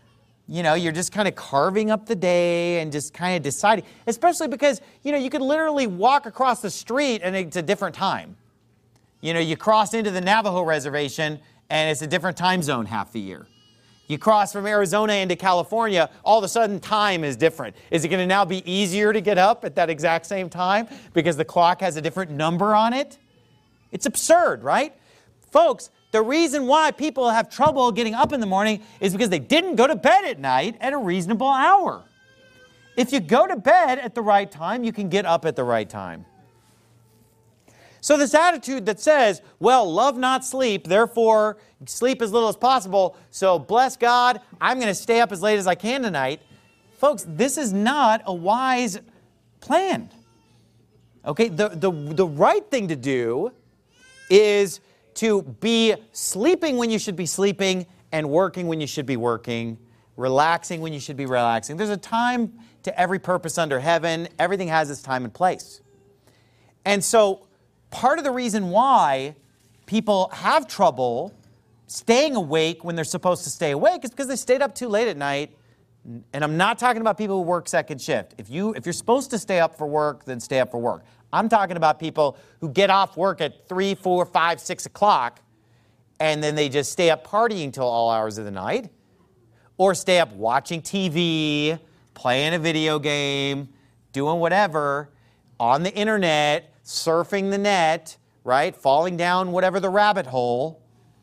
You're just kind of carving up the day and just kind of deciding, especially because, you could literally walk across the street and it's a different time. You cross into the Navajo reservation and it's a different time zone half the year. You cross from Arizona into California, all of a sudden time is different. Is it going to now be easier to get up at that exact same time because the clock has a different number on it? It's absurd, right? Folks, the reason why people have trouble getting up in the morning is because they didn't go to bed at night at a reasonable hour. If you go to bed at the right time, you can get up at the right time. So this attitude that says, well, love not sleep, therefore sleep as little as possible, so bless God, I'm going to stay up as late as I can tonight. Folks, this is not a wise plan. Okay, the right thing to do is to be sleeping when you should be sleeping and working when you should be working, relaxing when you should be relaxing. There's a time to every purpose under heaven. Everything has its time and place. And so part of the reason why people have trouble staying awake when they're supposed to stay awake is because they stayed up too late at night. And I'm not talking about people who work second shift. If you're supposed to stay up for work, then stay up for work. I'm talking about people who get off work at 3, 4, 5, 6 o'clock, and then they just stay up partying till all hours of the night, or stay up watching TV, playing a video game, doing whatever, on the internet, surfing the net, right? Falling down whatever the rabbit hole,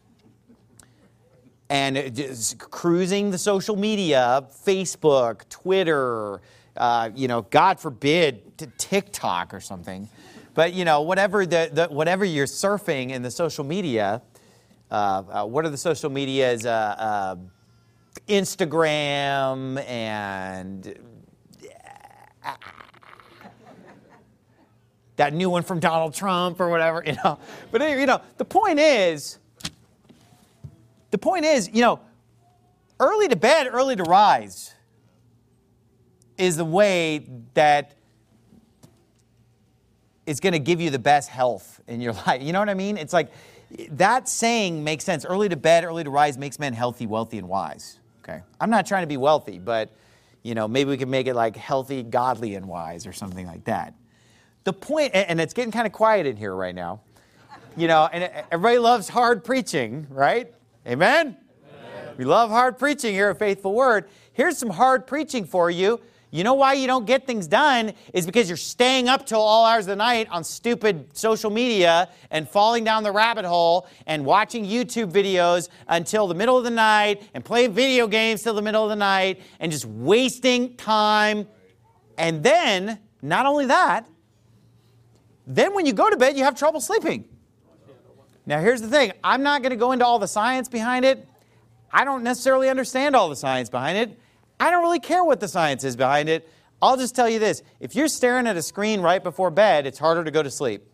and just cruising the social media, Facebook, Twitter, God forbid, TikTok or something. But, whatever whatever you're surfing in the social media, what are the social medias? Instagram and that new one from Donald Trump or whatever, But anyway, the point is, early to bed, early to rise is the way that is going to give you the best health in your life. You know what I mean? It's like that saying makes sense. Early to bed, early to rise makes men healthy, wealthy, and wise. Okay. I'm not trying to be wealthy, but maybe we can make it like healthy, godly, and wise or something like that. The point, and it's getting kind of quiet in here right now, and everybody loves hard preaching, right? Amen? Amen. We love hard preaching here at Faithful Word. Here's some hard preaching for you. You know why you don't get things done is because you're staying up till all hours of the night on stupid social media and falling down the rabbit hole and watching YouTube videos until the middle of the night and playing video games till the middle of the night and just wasting time. And then, not only that, then when you go to bed, you have trouble sleeping. Now, here's the thing. I'm not going to go into all the science behind it. I don't necessarily understand all the science behind it. I don't really care what the science is behind it. I'll just tell you this. If you're staring at a screen right before bed, it's harder to go to sleep.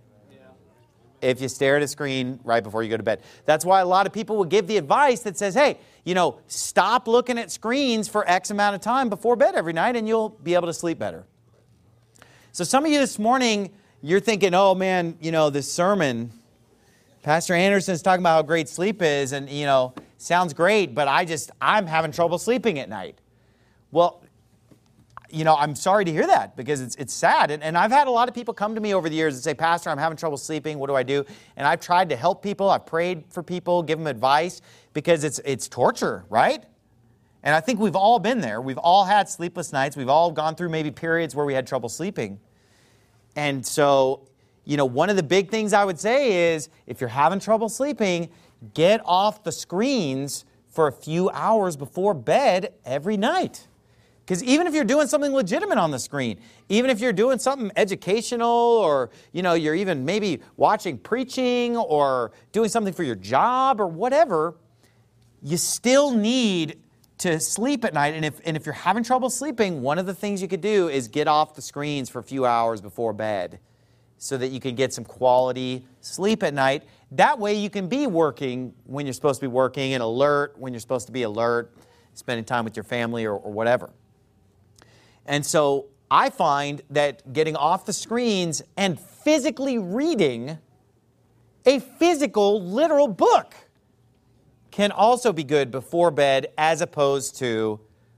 If you stare at a screen right before you go to bed. That's why a lot of people will give the advice that says, hey, stop looking at screens for X amount of time before bed every night and you'll be able to sleep better. So some of you this morning, you're thinking, oh man, this sermon, Pastor Anderson's talking about how great sleep is and, sounds great, but I'm having trouble sleeping at night. Well, I'm sorry to hear that because it's sad. And I've had a lot of people come to me over the years and say, Pastor, I'm having trouble sleeping. What do I do? And I've tried to help people. I've prayed for people, give them advice because it's torture, right? And I think we've all been there. We've all had sleepless nights. We've all gone through maybe periods where we had trouble sleeping. And so, one of the big things I would say is if you're having trouble sleeping, get off the screens for a few hours before bed every night. Because even if you're doing something legitimate on the screen, even if you're doing something educational or, you're even maybe watching preaching or doing something for your job or whatever, you still need to sleep at night. And if you're having trouble sleeping, one of the things you could do is get off the screens for a few hours before bed so that you can get some quality sleep at night. That way you can be working when you're supposed to be working and alert when you're supposed to be alert, spending time with your family or whatever. And so I find that getting off the screens and physically reading a physical, literal book can also be good before bed as opposed to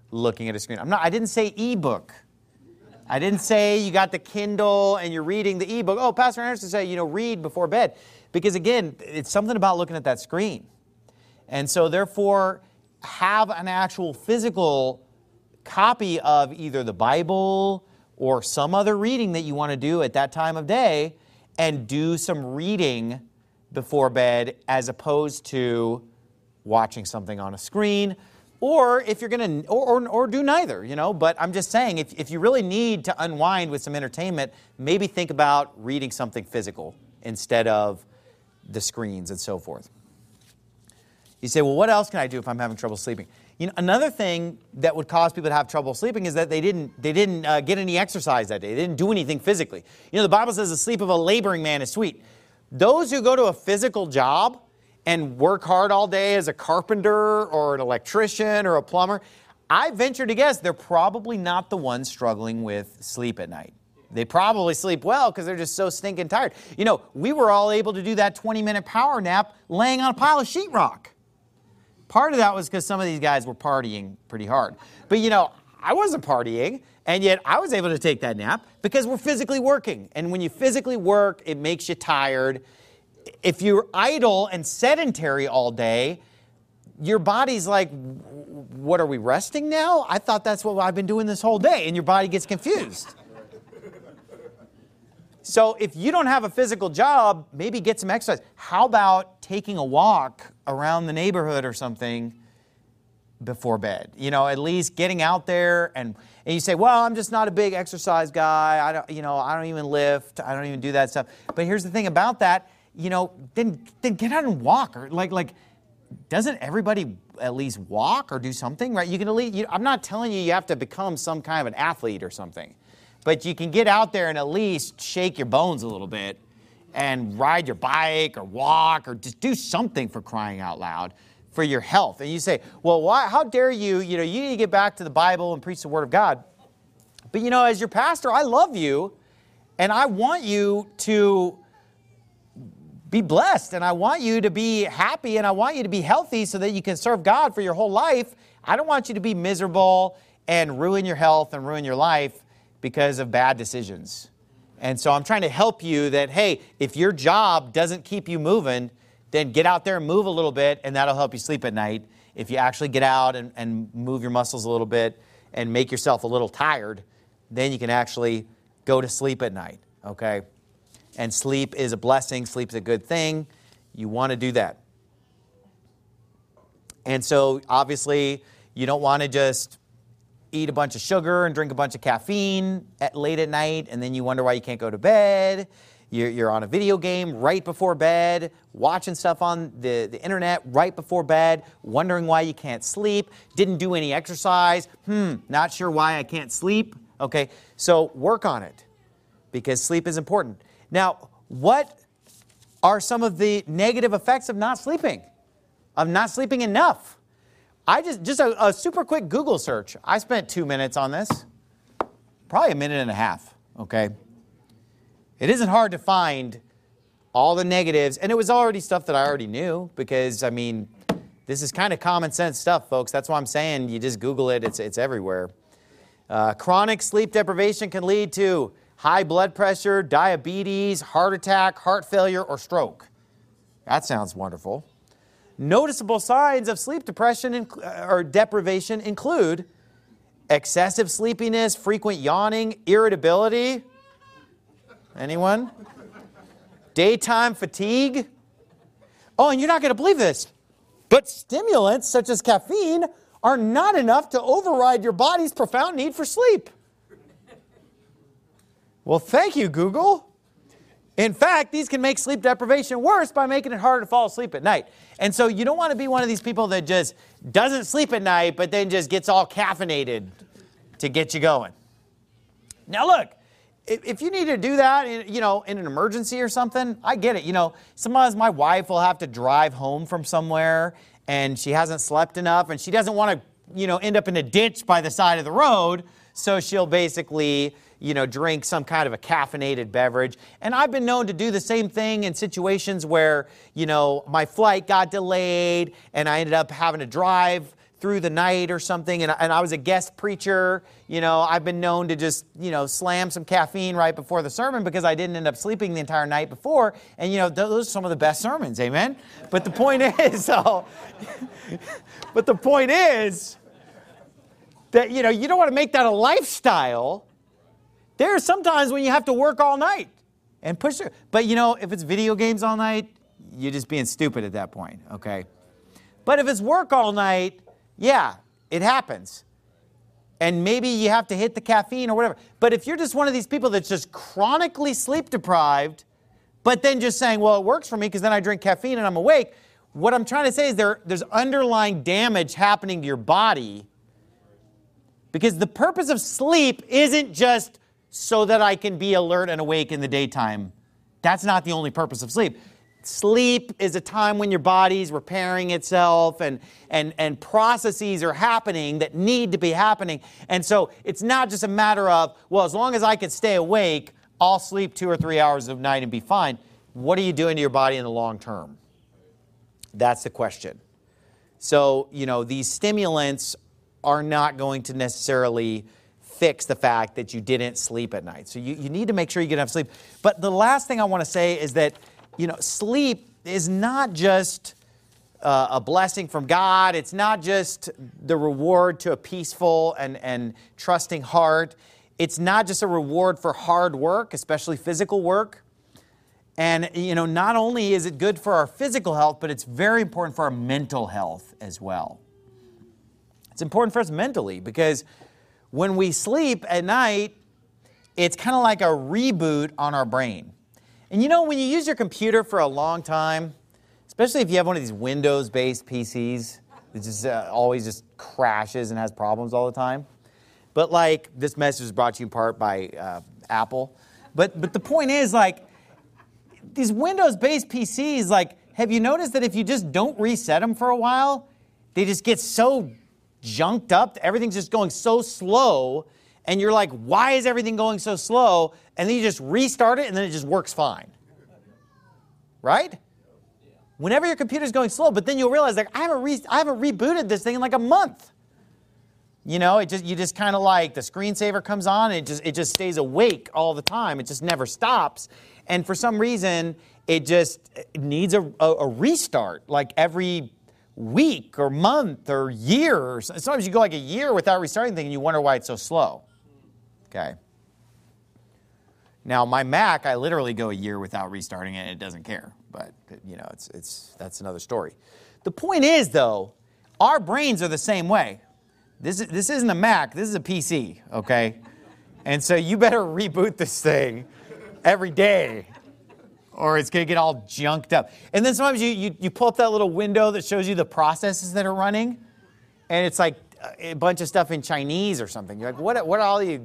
looking at a screen. I didn't say ebook. I didn't say you got the Kindle and you're reading the ebook. Oh, Pastor Anderson said, read before bed. Because again, it's something about looking at that screen. And so therefore, have an actual physical copy of either the Bible or some other reading that you want to do at that time of day, and do some reading before bed as opposed to watching something on a screen. Or if you're going to, or do neither, But I'm just saying, if you really need to unwind with some entertainment, maybe think about reading something physical instead of the screens and so forth. You say, well, what else can I do if I'm having trouble sleeping? Another thing that would cause people to have trouble sleeping is that they didn't get any exercise that day. They didn't do anything physically. The Bible says the sleep of a laboring man is sweet. Those who go to a physical job and work hard all day as a carpenter or an electrician or a plumber, I venture to guess they're probably not the ones struggling with sleep at night. They probably sleep well because they're just so stinking tired. We were all able to do that 20-minute power nap laying on a pile of sheetrock. Part of that was because some of these guys were partying pretty hard. But I wasn't partying, and yet I was able to take that nap because we're physically working. And when you physically work, it makes you tired. If you're idle and sedentary all day, your body's like, what, are we resting now? I thought that's what I've been doing this whole day, and your body gets confused. So if you don't have a physical job, maybe get some exercise. How about taking a walk around the neighborhood or something before bed? At least getting out there, and you say, well, I'm just not a big exercise guy. I don't even lift. I don't even do that stuff. But here's the thing about that, then get out and walk. Or like, doesn't everybody at least walk or do something, right? You can at least, I'm not telling you have to become some kind of an athlete or something. But you can get out there and at least shake your bones a little bit and ride your bike or walk or just do something, for crying out loud, for your health. And you say, well, why? How dare you? You need to get back to the Bible and preach the Word of God. But, as your pastor, I love you, and I want you to be blessed, and I want you to be happy, and I want you to be healthy so that you can serve God for your whole life. I don't want you to be miserable and ruin your health and ruin your life because of bad decisions. And so I'm trying to help you that, hey, if your job doesn't keep you moving, then get out there and move a little bit, and that'll help you sleep at night. If you actually get out and move your muscles a little bit and make yourself a little tired, then you can actually go to sleep at night, okay? And sleep is a blessing. Sleep is a good thing. You want to do that. And so, obviously, you don't want to just eat a bunch of sugar and drink a bunch of caffeine late at night, and then you wonder why you can't go to bed. You're on a video game right before bed, watching stuff on the internet right before bed, wondering why you can't sleep, didn't do any exercise, not sure why I can't sleep. Okay, so work on it, because sleep is important. Now, what are some of the negative effects of not sleeping enough? I just a super quick Google search. I spent 2 minutes on this, probably a minute and a half, okay? It isn't hard to find all the negatives, and it was already stuff that I already knew, because, this is kind of common sense stuff, folks. That's why I'm saying you just Google it. It's everywhere. Chronic sleep deprivation can lead to high blood pressure, diabetes, heart attack, heart failure, or stroke. That sounds wonderful. Noticeable signs of sleep depression or deprivation include excessive sleepiness, frequent yawning, irritability. Anyone? Daytime fatigue. Oh, and you're not going to believe this, but stimulants such as caffeine are not enough to override your body's profound need for sleep. Well, thank you, Google. In fact, these can make sleep deprivation worse by making it harder to fall asleep at night. And so you don't want to be one of these people that just doesn't sleep at night, but then just gets all caffeinated to get you going. Now, look, if you need to do that, in an emergency or something, I get it. Sometimes my wife will have to drive home from somewhere, and she hasn't slept enough, and she doesn't want to, end up in a ditch by the side of the road, so she'll basically drink some kind of a caffeinated beverage. And I've been known to do the same thing in situations where, my flight got delayed and I ended up having to drive through the night or something, and I was a guest preacher, I've been known to just, slam some caffeine right before the sermon because I didn't end up sleeping the entire night before. And, those are some of the best sermons, amen? But the point is, that, you don't want to make that a lifestyle. There are some times when you have to work all night and push through. But, if it's video games all night, you're just being stupid at that point, okay? But if it's work all night, yeah, it happens. And maybe you have to hit the caffeine or whatever. But if you're just one of these people that's just chronically sleep deprived, but then just saying, well, it works for me because then I drink caffeine and I'm awake, what I'm trying to say is there's underlying damage happening to your body, because the purpose of sleep isn't just so that I can be alert and awake in the daytime. That's not the only purpose of sleep. Sleep is a time when your body's repairing itself and processes are happening that need to be happening. And so it's not just a matter of, well, as long as I can stay awake, I'll sleep 2 or 3 hours a night and be fine. What are you doing to your body in the long term? That's the question. So, these stimulants are not going to necessarily fix the fact that you didn't sleep at night. So you need to make sure you get enough sleep. But the last thing I want to say is that sleep is not just a blessing from God. It's not just the reward to a peaceful and trusting heart. It's not just a reward for hard work, especially physical work. And, not only is it good for our physical health, but it's very important for our mental health as well. It's important for us mentally because when we sleep at night, it's kind of like a reboot on our brain. And when you use your computer for a long time, especially if you have one of these Windows-based PCs that just always just crashes and has problems all the time. But this message is brought to you in part by Apple. But the point is, these Windows-based PCs, have you noticed that if you just don't reset them for a while, they just get so junked up, everything's just going so slow, and you're like, why is everything going so slow? And then you just restart it, and then it just works fine. Right? Whenever your computer's going slow, but then you'll realize, I haven't rebooted this thing in a month. You just kind of the screensaver comes on, and it just stays awake all the time. It just never stops. And for some reason, it just needs a restart, every week or month or year. Sometimes you go a year without restarting things and you wonder why it's so slow. Okay. Now, my Mac, I literally go a year without restarting it and it doesn't care. But, that's another story. The point is, though, our brains are the same way. This isn't a Mac. This is a PC, okay? And so you better reboot this thing every day, or it's going to get all junked up. And then sometimes you pull up that little window that shows you the processes that are running, and it's a bunch of stuff in Chinese or something. You're like, what are all you,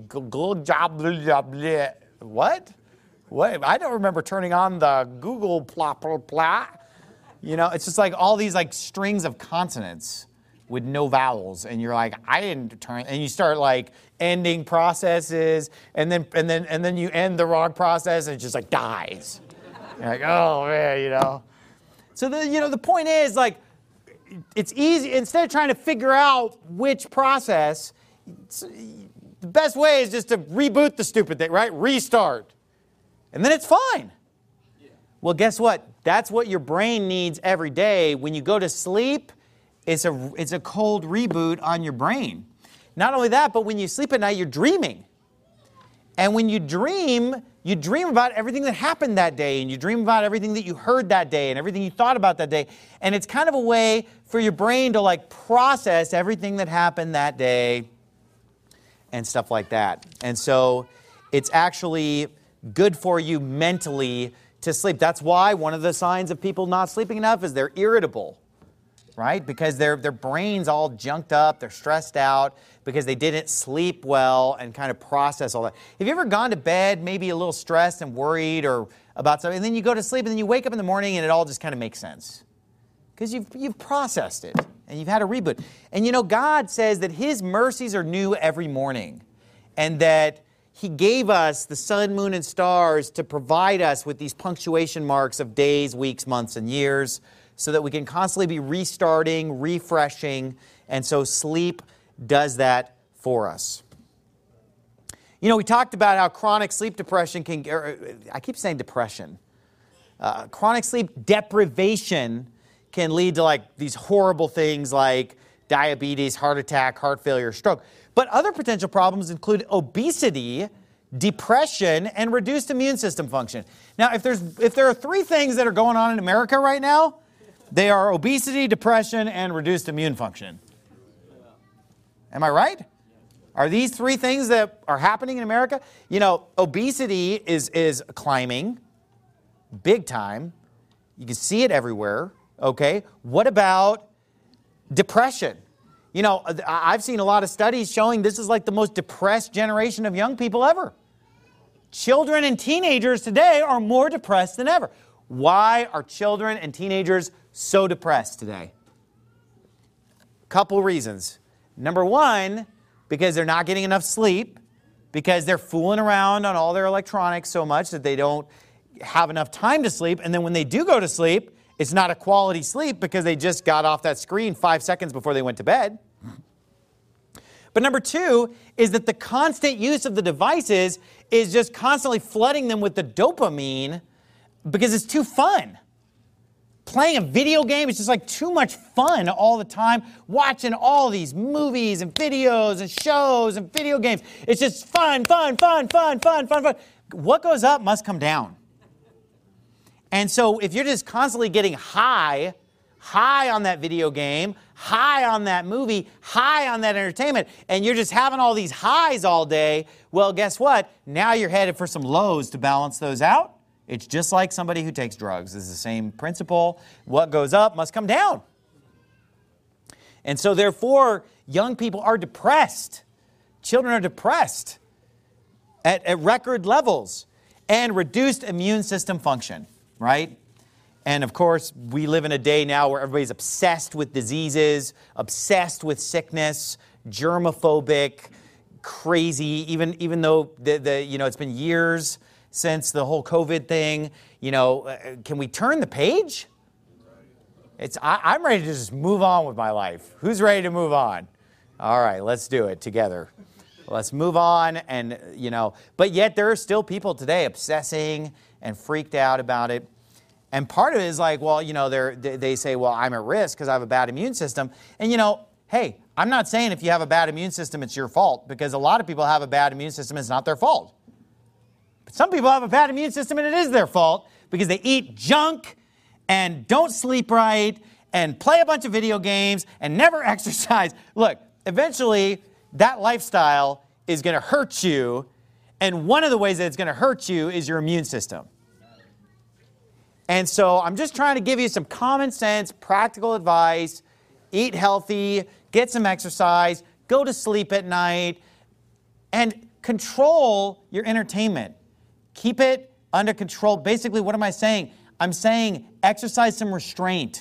what? What? I don't remember turning on the Google blah, blah, blah. It's just all these strings of consonants with no vowels, and you're like, I didn't turn, and you start ending processes, and then you end the wrong process, and it just dies. You're like, oh man, So the point is it's easy, instead of trying to figure out which process, the best way is just to reboot the stupid thing, right? Restart. And then it's fine. Yeah. Well, guess what? That's what your brain needs every day. When you go to sleep, it's a cold reboot on your brain. Not only that, but when you sleep at night, you're dreaming. And when you dream about everything that happened that day, and you dream about everything that you heard that day and everything you thought about that day. And it's kind of a way for your brain to process everything that happened that day and stuff like that. And so it's actually good for you mentally to sleep. That's why one of the signs of people not sleeping enough is they're irritable, right? Because their brain's all junked up, they're stressed out because they didn't sleep well and kind of process all that. Have you ever gone to bed maybe a little stressed and worried or about something, and then you go to sleep and then you wake up in the morning and it all just kind of makes sense? Because you've processed it and you've had a reboot. And God says that His mercies are new every morning, and that He gave us the sun, moon, and stars to provide us with these punctuation marks of days, weeks, months, and years, so that we can constantly be restarting, refreshing, And so sleep does that for us. You know, we talked about how chronic sleep depression I keep saying depression. Chronic sleep deprivation can lead to like these horrible things like diabetes, heart attack, heart failure, stroke. But other potential problems include obesity, depression, and reduced immune system function. Now, if there are three things that are going on in America right now, they are obesity, depression, and reduced immune function. Am I right? Are these three things that are happening in America? You know, obesity is climbing big time. You can see it everywhere, okay? What about depression? You know, I've seen a lot of studies showing this is like the most depressed generation of young people ever. Children and teenagers today are more depressed than ever. Why are children and teenagers so depressed today? Couple reasons. Number one, because they're not getting enough sleep, because they're fooling around on all their electronics so much that they don't have enough time to sleep. And then when they do go to sleep, it's not a quality sleep because they just got off that screen 5 seconds before they went to bed. But number two is that the constant use of the devices is just constantly flooding them with the dopamine because it's too fun. Playing a video game is just like too much fun all the time. Watching all these movies and videos and shows and video games. It's just fun, fun, fun, fun, fun, fun, fun. What goes up must come down. And so if you're just constantly getting high on that video game, high on that movie, high on that entertainment, and you're just having all these highs all day, well, guess what? Now you're headed for some lows to balance those out. It's just like somebody who takes drugs. It's the same principle. What goes up must come down. And so therefore, young people are depressed. Children are depressed at record levels and reduced immune system function, right? And of course, we live in a day now where everybody's obsessed with diseases, obsessed with sickness, germophobic, crazy, even though it's been years since the whole COVID thing. You know, can we turn the page? I'm ready to just move on with my life. Who's ready to move on? All right, let's do it together. Let's move on. And, but yet there are still people today obsessing and freaked out about it. And part of it is like, well, they say, well, I'm at risk because I have a bad immune system. And, hey, I'm not saying if you have a bad immune system, it's your fault, because a lot of people have a bad immune system. It's not their fault. But some people have a bad immune system and it is their fault because they eat junk and don't sleep right and play a bunch of video games and never exercise. Look, eventually that lifestyle is going to hurt you. And one of the ways that it's going to hurt you is your immune system. And so I'm just trying to give you some common sense, practical advice. Eat healthy, get some exercise, go to sleep at night, and control your entertainment. Keep it under control. Basically, what am I saying? I'm saying exercise some restraint.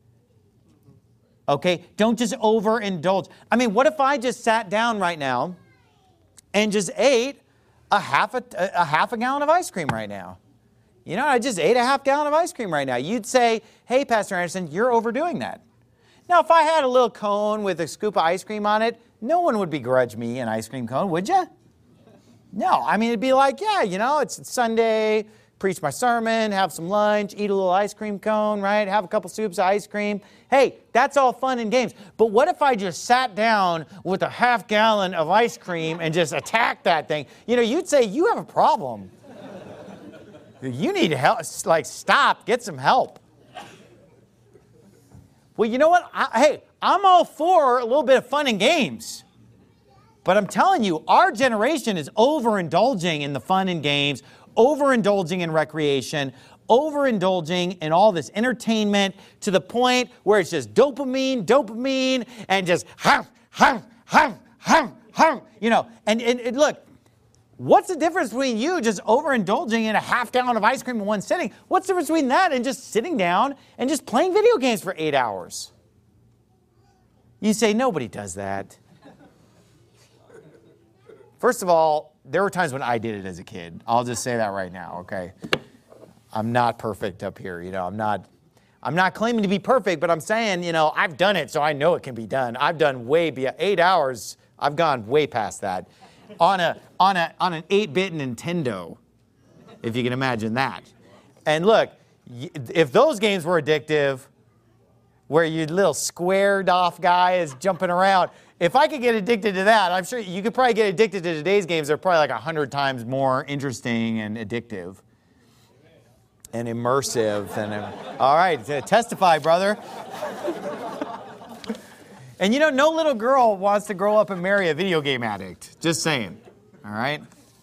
Okay? Don't just overindulge. I mean, what if I just sat down right now and just ate a half a gallon of ice cream right now? I just ate a half gallon of ice cream right now. You'd say, hey, Pastor Anderson, you're overdoing that. Now, if I had a little cone with a scoop of ice cream on it, no one would begrudge me an ice cream cone, would you? No, I mean, it'd be like, yeah, it's Sunday, preach my sermon, have some lunch, eat a little ice cream cone, right? Have a couple scoops of ice cream. Hey, that's all fun and games. But what if I just sat down with a half gallon of ice cream and just attacked that thing? You'd say, you have a problem. You need help. Like, stop. Get some help. Well, you know what? I'm all for a little bit of fun and games. But I'm telling you, our generation is overindulging in the fun and games, overindulging in recreation, overindulging in all this entertainment to the point where it's just dopamine, and just, and look, what's the difference between you just overindulging in a half gallon of ice cream in one sitting? What's the difference between that and just sitting down and just playing video games for 8 hours? You say, nobody does that. First of all, there were times when I did it as a kid. I'll just say that right now, okay? I'm not perfect up here, I'm I'm not claiming to be perfect, but I'm saying, I've done it, so I know it can be done. I've done way beyond 8 hours. I've gone way past that on an 8-bit Nintendo, if you can imagine that. And look, if those games were addictive, where your little squared off guy is jumping around, if I could get addicted to that, I'm sure you could probably get addicted to today's games. They're probably like 100 times more interesting and addictive and immersive. All right, testify, brother. And no little girl wants to grow up and marry a video game addict. Just saying. All right?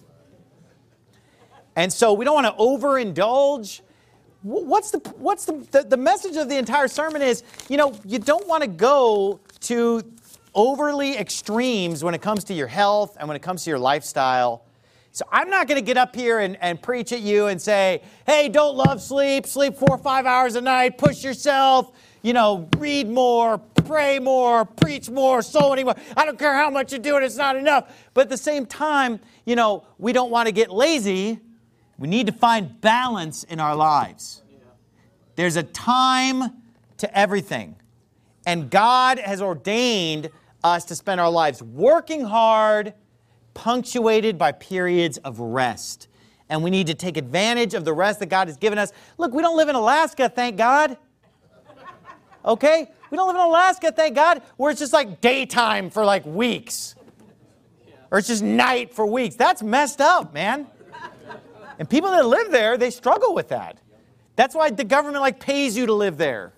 And so we don't want to overindulge. What's the message of the entire sermon is, you don't want to go to overly extremes when it comes to your health and when it comes to your lifestyle. So I'm not going to get up here and preach at you and say, hey, don't love sleep 4 or 5 hours a night, push yourself, read more, pray more, preach more, sow anymore. I don't care how much you do it, it's not enough. But at the same time, we don't want to get lazy. We need to find balance in our lives. There's a time to everything. And God has ordained us to spend our lives working hard, punctuated by periods of rest. And we need to take advantage of the rest that God has given us. Look, we don't live in Alaska, thank God. Okay? We don't live in Alaska, thank God, where it's just like daytime for like weeks. Or it's just night for weeks. That's messed up, man. And people that live there, they struggle with that. That's why the government pays you to live there.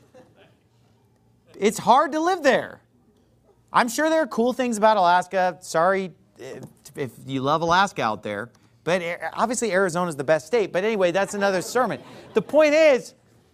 It's hard to live there. I'm sure there are cool things about Alaska. Sorry if you love Alaska out there. But obviously Arizona is the best state. But anyway, that's another sermon. The point is,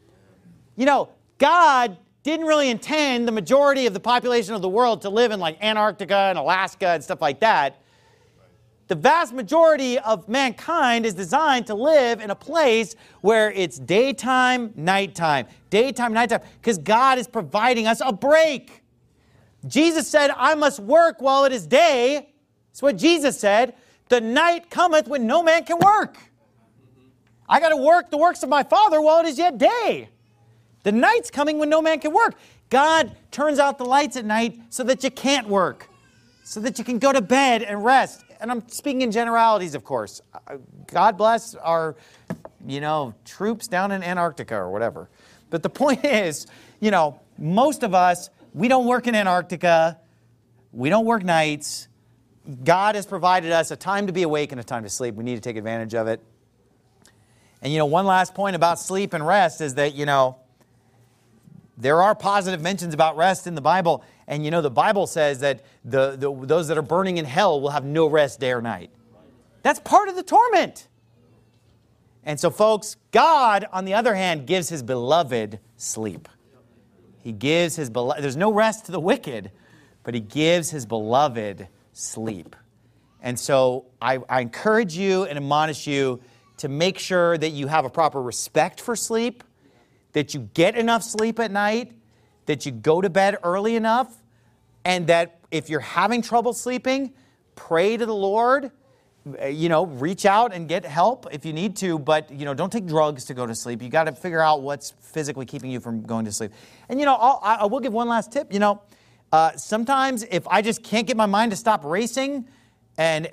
God didn't really intend the majority of the population of the world to live in Antarctica and Alaska and stuff like that. The vast majority of mankind is designed to live in a place where it's daytime, nighttime, because God is providing us a break. Jesus said, I must work while it is day. That's what Jesus said. The night cometh when no man can work. I got to work the works of my Father while it is yet day. The night's coming when no man can work. God turns out the lights at night so that you can't work, so that you can go to bed and rest. And I'm speaking in generalities, of course. God bless our, troops down in Antarctica or whatever. But the point is, most of us, we don't work in Antarctica. We don't work nights. God has provided us a time to be awake and a time to sleep. We need to take advantage of it. And, one last point about sleep and rest is that, there are positive mentions about rest in the Bible. And the Bible says that those that are burning in hell will have no rest day or night. That's part of the torment. And so, folks, God, on the other hand, gives His beloved sleep. He gives His beloved, there's no rest to the wicked, but He gives His beloved sleep. And so I encourage you and admonish you to make sure that you have a proper respect for sleep, that you get enough sleep at night, that you go to bed early enough, and that if you're having trouble sleeping, pray to the Lord, reach out and get help if you need to, but, don't take drugs to go to sleep. You got to figure out what's physically keeping you from going to sleep. And, I will give one last tip. Sometimes if I just can't get my mind to stop racing and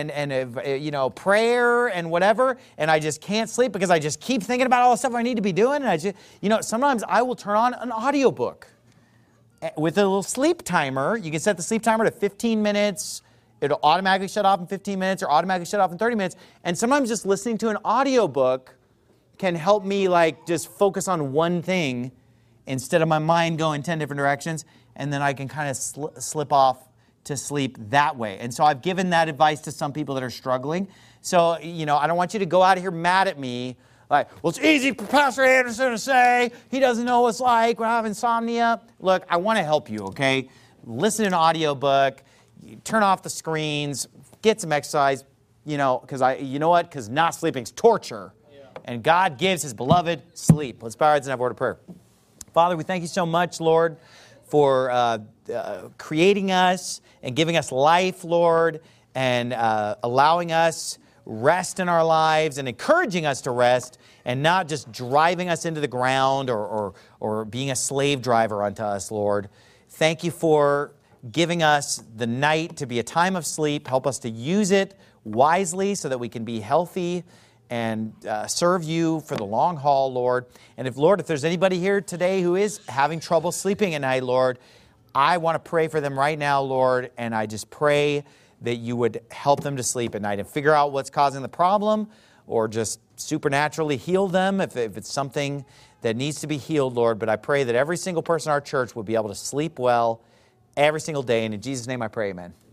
prayer and whatever, and I just can't sleep because I just keep thinking about all the stuff I need to be doing, and sometimes I will turn on an audiobook with a little sleep timer. You can set the sleep timer to 15 minutes. It'll automatically shut off in 15 minutes or automatically shut off in 30 minutes. And sometimes just listening to an audiobook can help me just focus on one thing instead of my mind going 10 different directions. And then I can kind of slip off to sleep that way. And so I've given that advice to some people that are struggling. So, I don't want you to go out of here mad at me. Well, it's easy for Pastor Anderson to say. He doesn't know what it's like when I have insomnia. Look, I want to help you, okay? Listen to an audiobook. Turn off the screens. Get some exercise, because not sleeping is torture. Yeah. And God gives His beloved sleep. Let's bow our heads and have a word of prayer. Father, we thank You so much, Lord, for creating us and giving us life, Lord, and allowing us rest in our lives and encouraging us to rest and not just driving us into the ground or being a slave driver unto us, Lord. Thank you for giving us the night to be a time of sleep. Help us to use it wisely so that we can be healthy and serve you for the long haul, Lord. And if there's anybody here today who is having trouble sleeping at night, Lord, I want to pray for them right now, Lord, and I just pray that you would help them to sleep at night and figure out what's causing the problem, or just supernaturally heal them if it's something that needs to be healed, Lord. But I pray that every single person in our church would be able to sleep well every single day. And in Jesus' name I pray, amen.